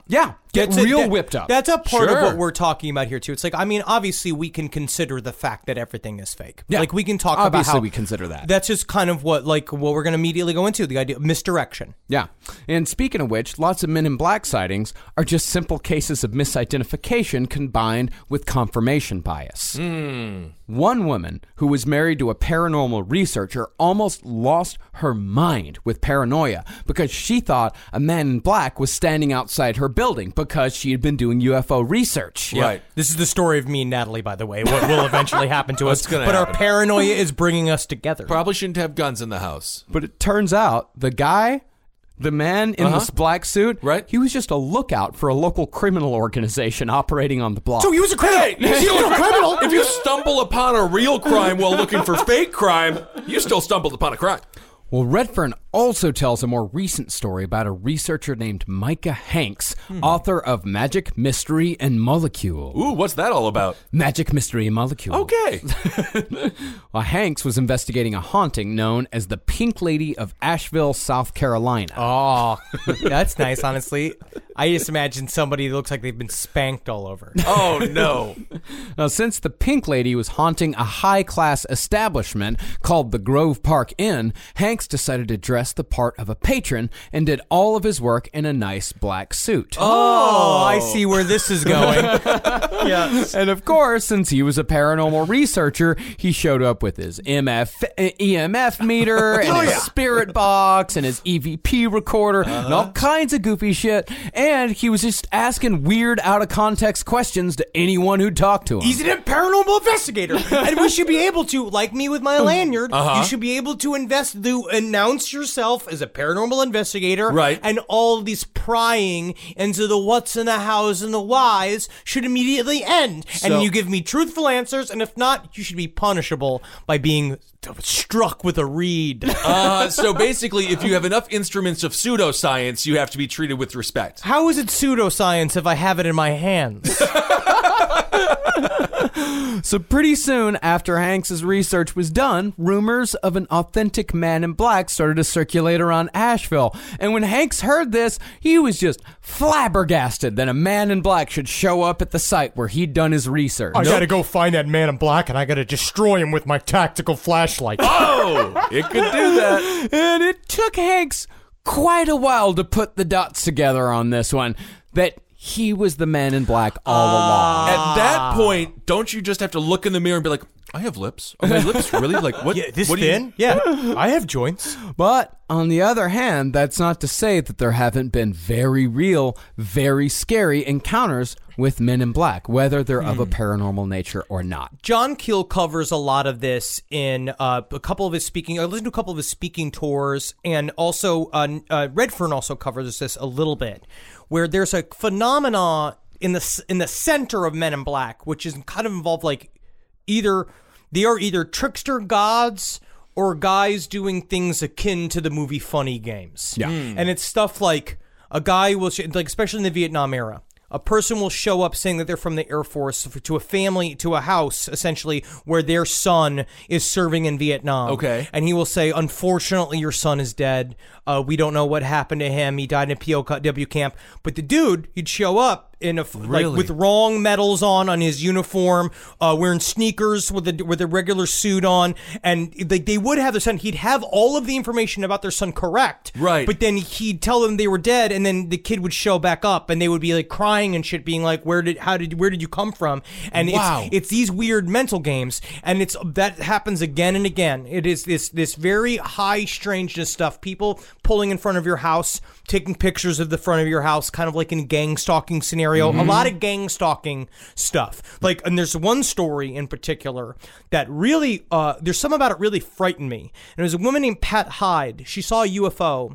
get That's a- real that- whipped up. That's a part Sure. of what we're talking about here too. It's like, I mean, obviously we can consider the fact that everything is fake. Yeah. Like we can talk Obviously about how we consider that. That's just kind of what like what we're going to immediately go into, the idea of misdirection. Yeah. And speaking of which, lots of Men in Black sightings are just simple cases of misidentification combined with confirmation bias. One woman who was married to a paranormal researcher almost lost her mind with paranoia because she thought a man in black was standing outside her building because she had been doing U F O research. Right. This is the story of me and Natalie, by the way. What will eventually happen to us? What's gonna but happen? our paranoia is bringing us together. Probably shouldn't have guns in the house. But it turns out the guy, the man in Uh-huh. this black suit, Right. he was just a lookout for a local criminal organization operating on the block. So he was a criminal. Hey, He's still a criminal. If you stumble upon a real crime while looking for fake crime, you still stumbled upon a crime. Well, Redfern also tells a more recent story about a researcher named Micah Hanks, author of Magic, Mystery, and Molecule. Ooh, what's that all about? Magic, Mystery, and Molecule. Okay. Well, Hanks was investigating a haunting known as the Pink Lady of Asheville, South Carolina. Oh, that's nice, honestly. I just imagine somebody that looks like they've been spanked all over. Oh, no. Now, since the Pink Lady was haunting a high-class establishment called the Grove Park Inn, Hanks decided to dress the part of a patron and did all of his work in a nice black suit. Oh, I see where this is going. Yes. And of course, since he was a paranormal researcher, he showed up with his M F, E M F meter and his spirit box and his E V P recorder and all kinds of goofy shit. And he was just asking weird, out-of-context questions to anyone who'd talk to him. He's a paranormal investigator, and we should be able to, like me with my lanyard, you should be able to invest, to announce yourself as a paranormal investigator, Right. And all these prying into the what's in the house and the whys should immediately end. So- and you give me truthful answers, and if not, you should be punishable by being struck with a reed. Uh, so basically, if you have enough instruments of pseudoscience, you have to be treated with respect. How is it pseudoscience if I have it in my hands? So pretty soon after Hanks's research was done, rumors of an authentic man in black started to circulate around Asheville. And when Hanks heard this, he was just flabbergasted that a man in black should show up at the site where he'd done his research. I gotta go find that man in black, and I gotta destroy him with my tactical flashlight. Oh, it could do that. And it took Hanks quite a while to put the dots together on this one, that he was the man in black all along. At that point, don't you just have to look in the mirror and be like, I have lips. Are my lips really like what? Yeah, this what do you- thin? Yeah, I have joints. But on the other hand, that's not to say that there haven't been very real, very scary encounters with men in black, whether they're of a paranormal nature or not. John Keel covers a lot of this in uh, a couple of his speaking. I listened to a couple of his speaking tours, and also uh, uh, Redfern also covers this a little bit, where there's a phenomena in the in the center of Men in Black, which is kind of involved like either they are either trickster gods or guys doing things akin to the movie Funny Games. Yeah. And it's stuff like a guy will, sh- like especially in the Vietnam era, a person will show up saying that they're from the Air Force to a family, to a house, essentially, where their son is serving in Vietnam. Okay. And he will say, unfortunately, your son is dead. Uh, we don't know what happened to him. He died in a P O W camp. But the dude, he'd show up in a Really? like with wrong medals on on his uniform, uh, wearing sneakers with a with a regular suit on, and they they would have their son. He'd have all of the information about their son correct, Right. But then he'd tell them they were dead, and then the kid would show back up, and they would be like crying and shit, being like, "Where did how did where did you come from?" And Wow. it's it's these weird mental games, and it's that happens again and again. It is this this very high strangeness stuff. People pulling in front of your house, taking pictures of the front of your house, kind of like in gang stalking scenario. A lot of gang stalking stuff. Like, and there's one story in particular that really, uh, there's some about it really frightened me. And it was a woman named Pat Hyde. She saw a U F O,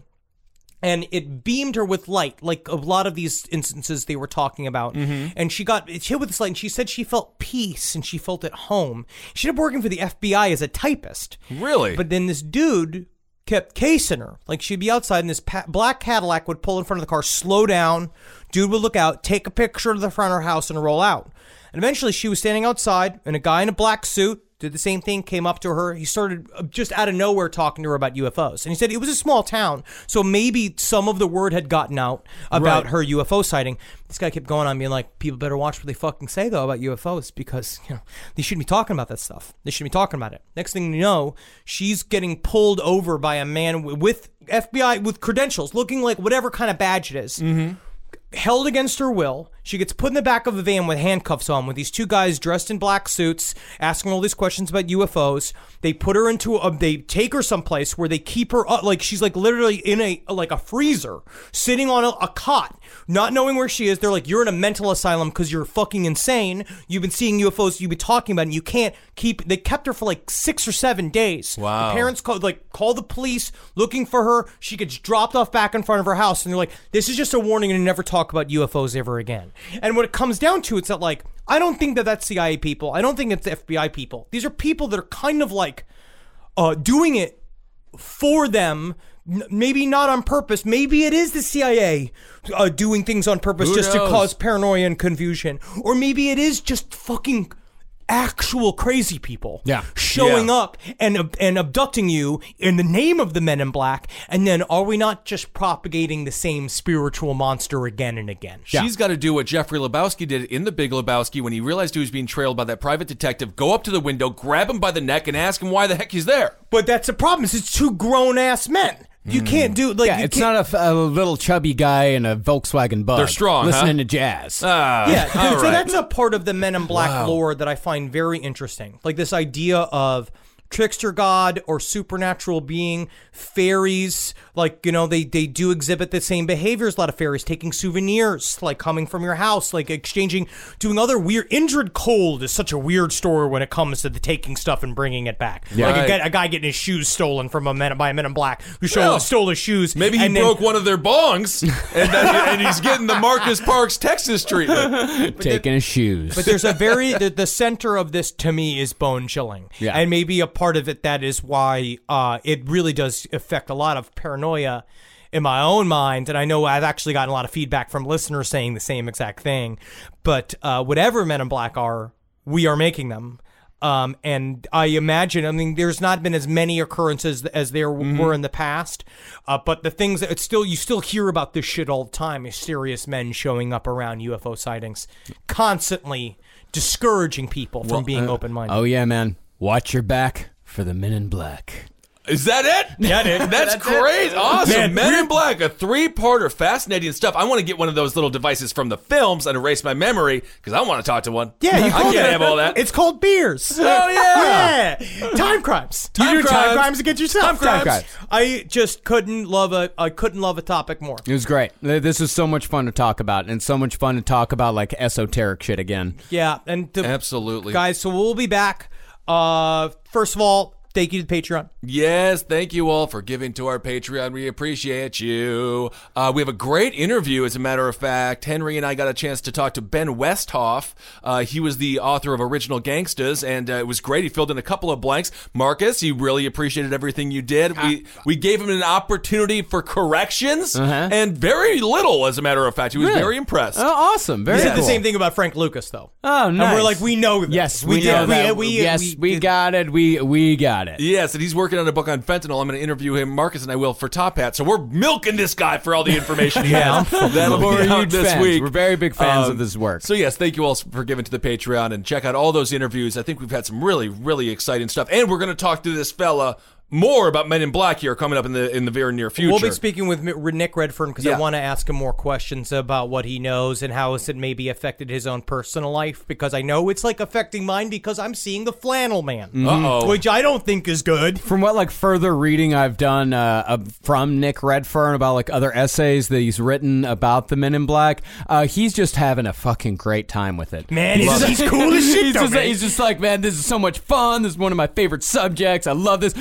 and it beamed her with light, like a lot of these instances they were talking about. And she got hit with this light, and she said she felt peace, and she felt at home. She ended up working for the F B I as a typist. Really? But then this dude kept casing her. Like, she'd be outside, and this pa- black Cadillac would pull in front of the car, slow down. Dude would look out, take a picture of the front of her house, and roll out. And eventually, she was standing outside, and a guy in a black suit did the same thing, came up to her. He started uh, just out of nowhere talking to her about U F Os. And he said it was a small town, so maybe some of the word had gotten out about Right. her U F O sighting. This guy kept going on being like, people better watch what they fucking say, though, about U F Os because, you know, they shouldn't be talking about that stuff. They shouldn't be talking about it. Next thing you know, she's getting pulled over by a man w- with F B I, with credentials, looking like whatever kind of badge it is. Mm-hmm. Held against her will. She gets put in the back of a van with handcuffs on with these two guys dressed in black suits asking all these questions about U F Os. They put her into a, they take her someplace where they keep her up, like she's like literally in a, like a freezer, sitting on a, a cot, not knowing where she is. They're like, you're in a mental asylum because you're fucking insane. You've been seeing U F Os, you've been talking about it, and you can't keep, they kept her for like six or seven days. Wow. The parents called, like, call the police looking for her. She gets dropped off back in front of her house, and they're like, this is just a warning and never talk about U F Os ever again. And what it comes down to, it's that, like, I don't think that that's C I A people. I don't think it's F B I people. These are people that are kind of like uh, doing it for them, n- maybe not on purpose. Maybe it is the C I A uh, doing things on purpose Who just knows? to cause paranoia and confusion. Or maybe it is just fucking actual crazy people Yeah. showing Yeah. up and and abducting you in the name of the Men in Black. And then are we not just propagating the same spiritual monster again and again? She's got to do what Jeffrey Lebowski did in The Big Lebowski when he realized he was being trailed by that private detective. Go up to the window, grab him by the neck, and ask him why the heck he's there. But that's the problem. Is it's two grown ass men. You can't do like Yeah, you it's can't- not a, f- a little chubby guy in a Volkswagen Bug. They're strong, listening huh? to jazz. Ah, Yeah, all so right. that's a part of the Men in Black Wow. lore that I find very interesting. Like this idea of trickster god or supernatural being, fairies, like, you know, they, they do exhibit the same behaviors, a lot of fairies, taking souvenirs, like coming from your house, like exchanging, doing other weird, Indrid Cold is such a weird story when it comes to the taking stuff and bringing it back. Yeah. Like a, Right. guy- a guy getting his shoes stolen from a man, by a Men in Black who stole, Well, stole his shoes. Maybe he and then- broke one of their bongs, and, that, and he's getting the Marcus Parks Texas treatment. Taking his shoes. But there's a very the, the center of this to me is bone chilling, Yeah. and maybe a part of it that is why uh, it really does affect a lot of paranoia in my own mind. And I know I've actually gotten a lot of feedback from listeners saying the same exact thing. But uh, whatever Men in Black are, we are making them. Um, and I imagine, I mean, there's not been as many occurrences as there w- were in the past. Uh, but the things that it's still, you still hear about this shit all the time. Mysterious men showing up around U F O sightings, constantly discouraging people from being open-minded. oh, yeah, man. Watch your back for the Men in Black. Is that it? Yeah, dude. That's, great. Awesome. Man, Men we're- in Black, a three-parter, fascinating stuff. I want to get one of those little devices from the films and erase my memory because I want to talk to one. Yeah, you I called can't it- have all that. It's called beers. Oh, yeah. Yeah. Time crimes. Time you do crimes. time crimes against yourself. Time crimes. crimes. I just couldn't love a I couldn't love a topic more. It was great. This is so much fun to talk about, and so much fun to talk about like esoteric shit again. Yeah, and the, Absolutely. guys, so we'll be back. Uh first of all, thank you to the Patreon. Yes, thank you all for giving to our Patreon. We appreciate you. Uh, we have a great interview, as a matter of fact. Henry and I got a chance to talk to Ben Westhoff. Uh, he was the author of Original Gangstas, and uh, it was great. He filled in a couple of blanks. Marcus, he really appreciated everything you did. We we gave him an opportunity for corrections, Uh-huh. and very little, as a matter of fact. He was Really? very impressed. Oh, awesome. Very We cool. said the same thing about Frank Lucas, though. Oh, nice. And we're like, we know this. Yes, we, we, did. know We, that. we, yes, we, we did- got it. We we got it. Yes, and he's working on a book on fentanyl. I'm going to interview him, Marcus and I will, for Top Hat. So we're milking this guy for all the information he Yeah, has. That'll We're be out huge this fans. week. We're very big fans Um, of this work. So yes, thank you all for giving to the Patreon and check out all those interviews. I think we've had some really, really exciting stuff, and we're going to talk to this fella more about Men in Black here coming up in the in the very near future. We'll be speaking with M- Nick Redfern because Yeah. I want to ask him more questions about what he knows and how has it maybe affected his own personal life, because I know it's like affecting mine because I'm seeing the Flannel Man, Uh-oh. which I don't think is good. From what like further reading I've done uh, uh, from Nick Redfern about like other essays that he's written about the Men in Black, uh, he's just having a fucking great time with it. Man, he's, Love he's it. cool as shit, he's, though, just, man. he's just like, man, this is so much fun. This is one of my favorite subjects. I love this. Oh,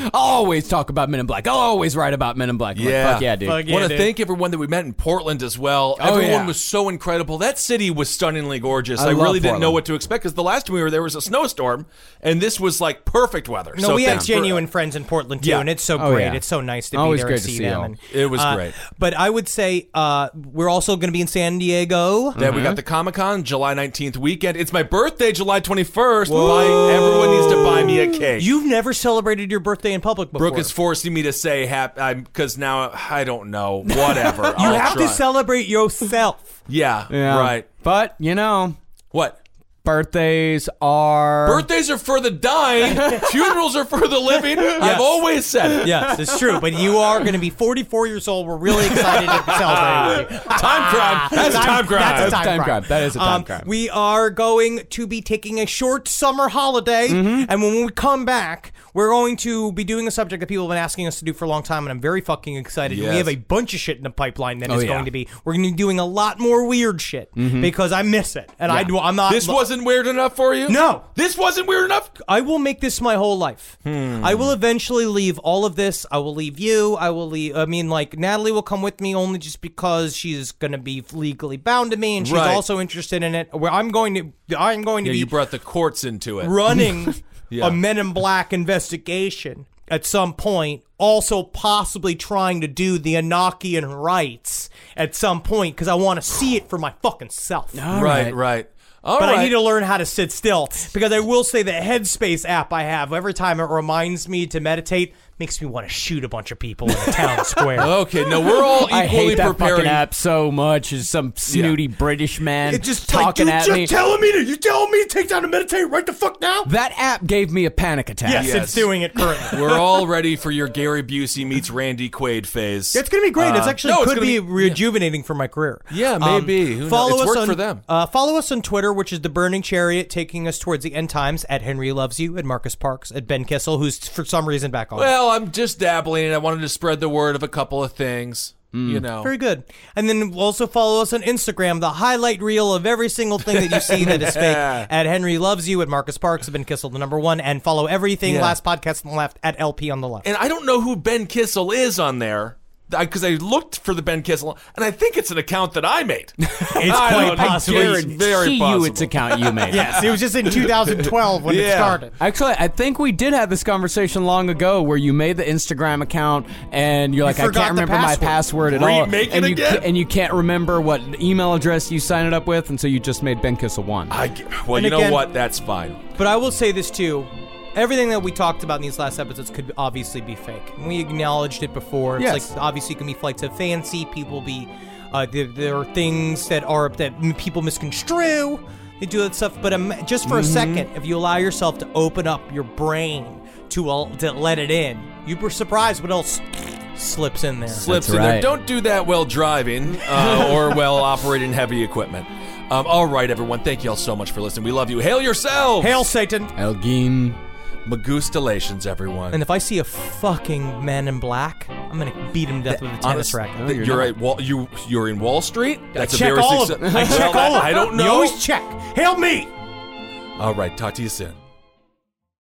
always talk about Men in Black. I'll always write about Men in Black. I'm like, Yeah. fuck yeah, dude. Fuck yeah. Want to dude. thank everyone that we met in Portland as well. Oh, Everyone yeah. was so incredible. That city was stunningly gorgeous. I I, love really didn't know Portland. what to expect because the last time we were there was a snowstorm, and this was like perfect weather. No, so we have thanks for- genuine friends in Portland too, Yeah. and it's so Oh, great. yeah. It's so nice to Always be there great and to see see them. y'all. And, It was uh, great. But I would say uh, we're also going to be in San Diego. Then we got the Comic Con July nineteenth weekend. It's my birthday, July twenty-first. Buy, everyone needs to buy me a cake. You've never celebrated your birthday in public before. Brooke is forcing me to say happy because now I don't know. Whatever. you I'll have try. to celebrate yourself. Yeah, Yeah. right. But, you know, What? birthdays are... Birthdays are for the dying. Funerals are for the living. I've always said it. Yes, it's true. But you are going to be forty-four years old. We're really excited to celebrate with you. Time crime. That's a time crime. That's a That's time, time crime. crime. That is a time Um, crime. We are going to be taking a short summer holiday, Mm-hmm. and when we come back, we're going to be doing a subject that people have been asking us to do for a long time, and I'm very fucking excited. Yes. We have a bunch of shit in the pipeline that Oh, is yeah. going to be. We're going to be doing a lot more weird shit because I miss it, and I do. I'm not. This wasn't weird enough for you? No. This wasn't weird enough? I will make this my whole life. Hmm. I will eventually leave all of this. I will leave you. I will leave. I mean, like Natalie will come with me only just because she's going to be legally bound to me, and she's Right. also interested in it. Where I'm going to, I'm going to Yeah, be you brought the courts into it. running Yeah. a Men in Black investigation at some point. Also, possibly trying to do the Enochian rites at some point because I want to see it for my fucking self. All right, right. right. All But right. I need to learn how to sit still because I will say the Headspace app I have, every time it reminds me to meditate, makes me want to shoot a bunch of people in a town square. Okay, no, we're all equally I hate that preparing. fucking app so much. As some snooty British man It just talking like, at you me. just telling me to you telling me to take time to meditate right the fuck now? That app gave me a panic attack. Yes, Yes. it's doing it currently. We're all ready for your Gary Busey meets Randy Quaid phase. It's gonna be great. it's Uh, actually no, it's could gonna be, be- rejuvenating for my career. Um, Yeah, maybe. Who knows? follow It's us worked on, for them. Uh, follow us on Twitter, which is the Burning Chariot, taking us towards the end times. At Henry Loves You, at Marcus Parks, at Ben Kissel, who's for some reason back on. Well, I'm just dabbling. I wanted to spread the word of a couple of things. You know. Very good. And then also follow us on Instagram, the highlight reel of every single thing that you see that is fake. At Henry Loves You, at Marcus Parks, at Ben Kissel, the number one, and follow everything Yeah. Last Podcast on the left at L P on the left. And I don't know who Ben Kissel is on there. Because I, I looked for the Ben Kissel, and I think it's an account that I made. It's I quite don't know. possible. It's very you possible. its account you made. Yes, it was just in two thousand twelve when it Yeah. started. Actually, I think we did have this conversation long ago where you made the Instagram account and you're like, I forgot can't the remember my password. password at all. Remake it and you again? ca- and you can't remember what email address you signed it up with, and so you just made Ben Kissel one. I, well, And you know again- what? That's fine. But I will say this too. Everything that we talked about in these last episodes could obviously be fake. And we acknowledged it before. It's Yes. like obviously it can be flights of fancy. People be uh, there, there are things that are that m- people misconstrue. They do that stuff. But um, just for a second, if you allow yourself to open up your brain to uh, to let it in, you were surprised what else slips in there. Slips That's in there. right. Don't do that while driving uh, or while operating heavy equipment. Um, all right, everyone. Thank you all so much for listening. We love you. Hail yourselves. Hail Satan! Elgin. Magustalations, everyone. And if I see a fucking man in black, I'm gonna beat him to death with a tennis Honest- racket. that you're at Wall, you you're in Wall Street. That's I a check very all of success- them. I check Well, all of them. I don't know. You always check. Hail me! All right, talk to you soon.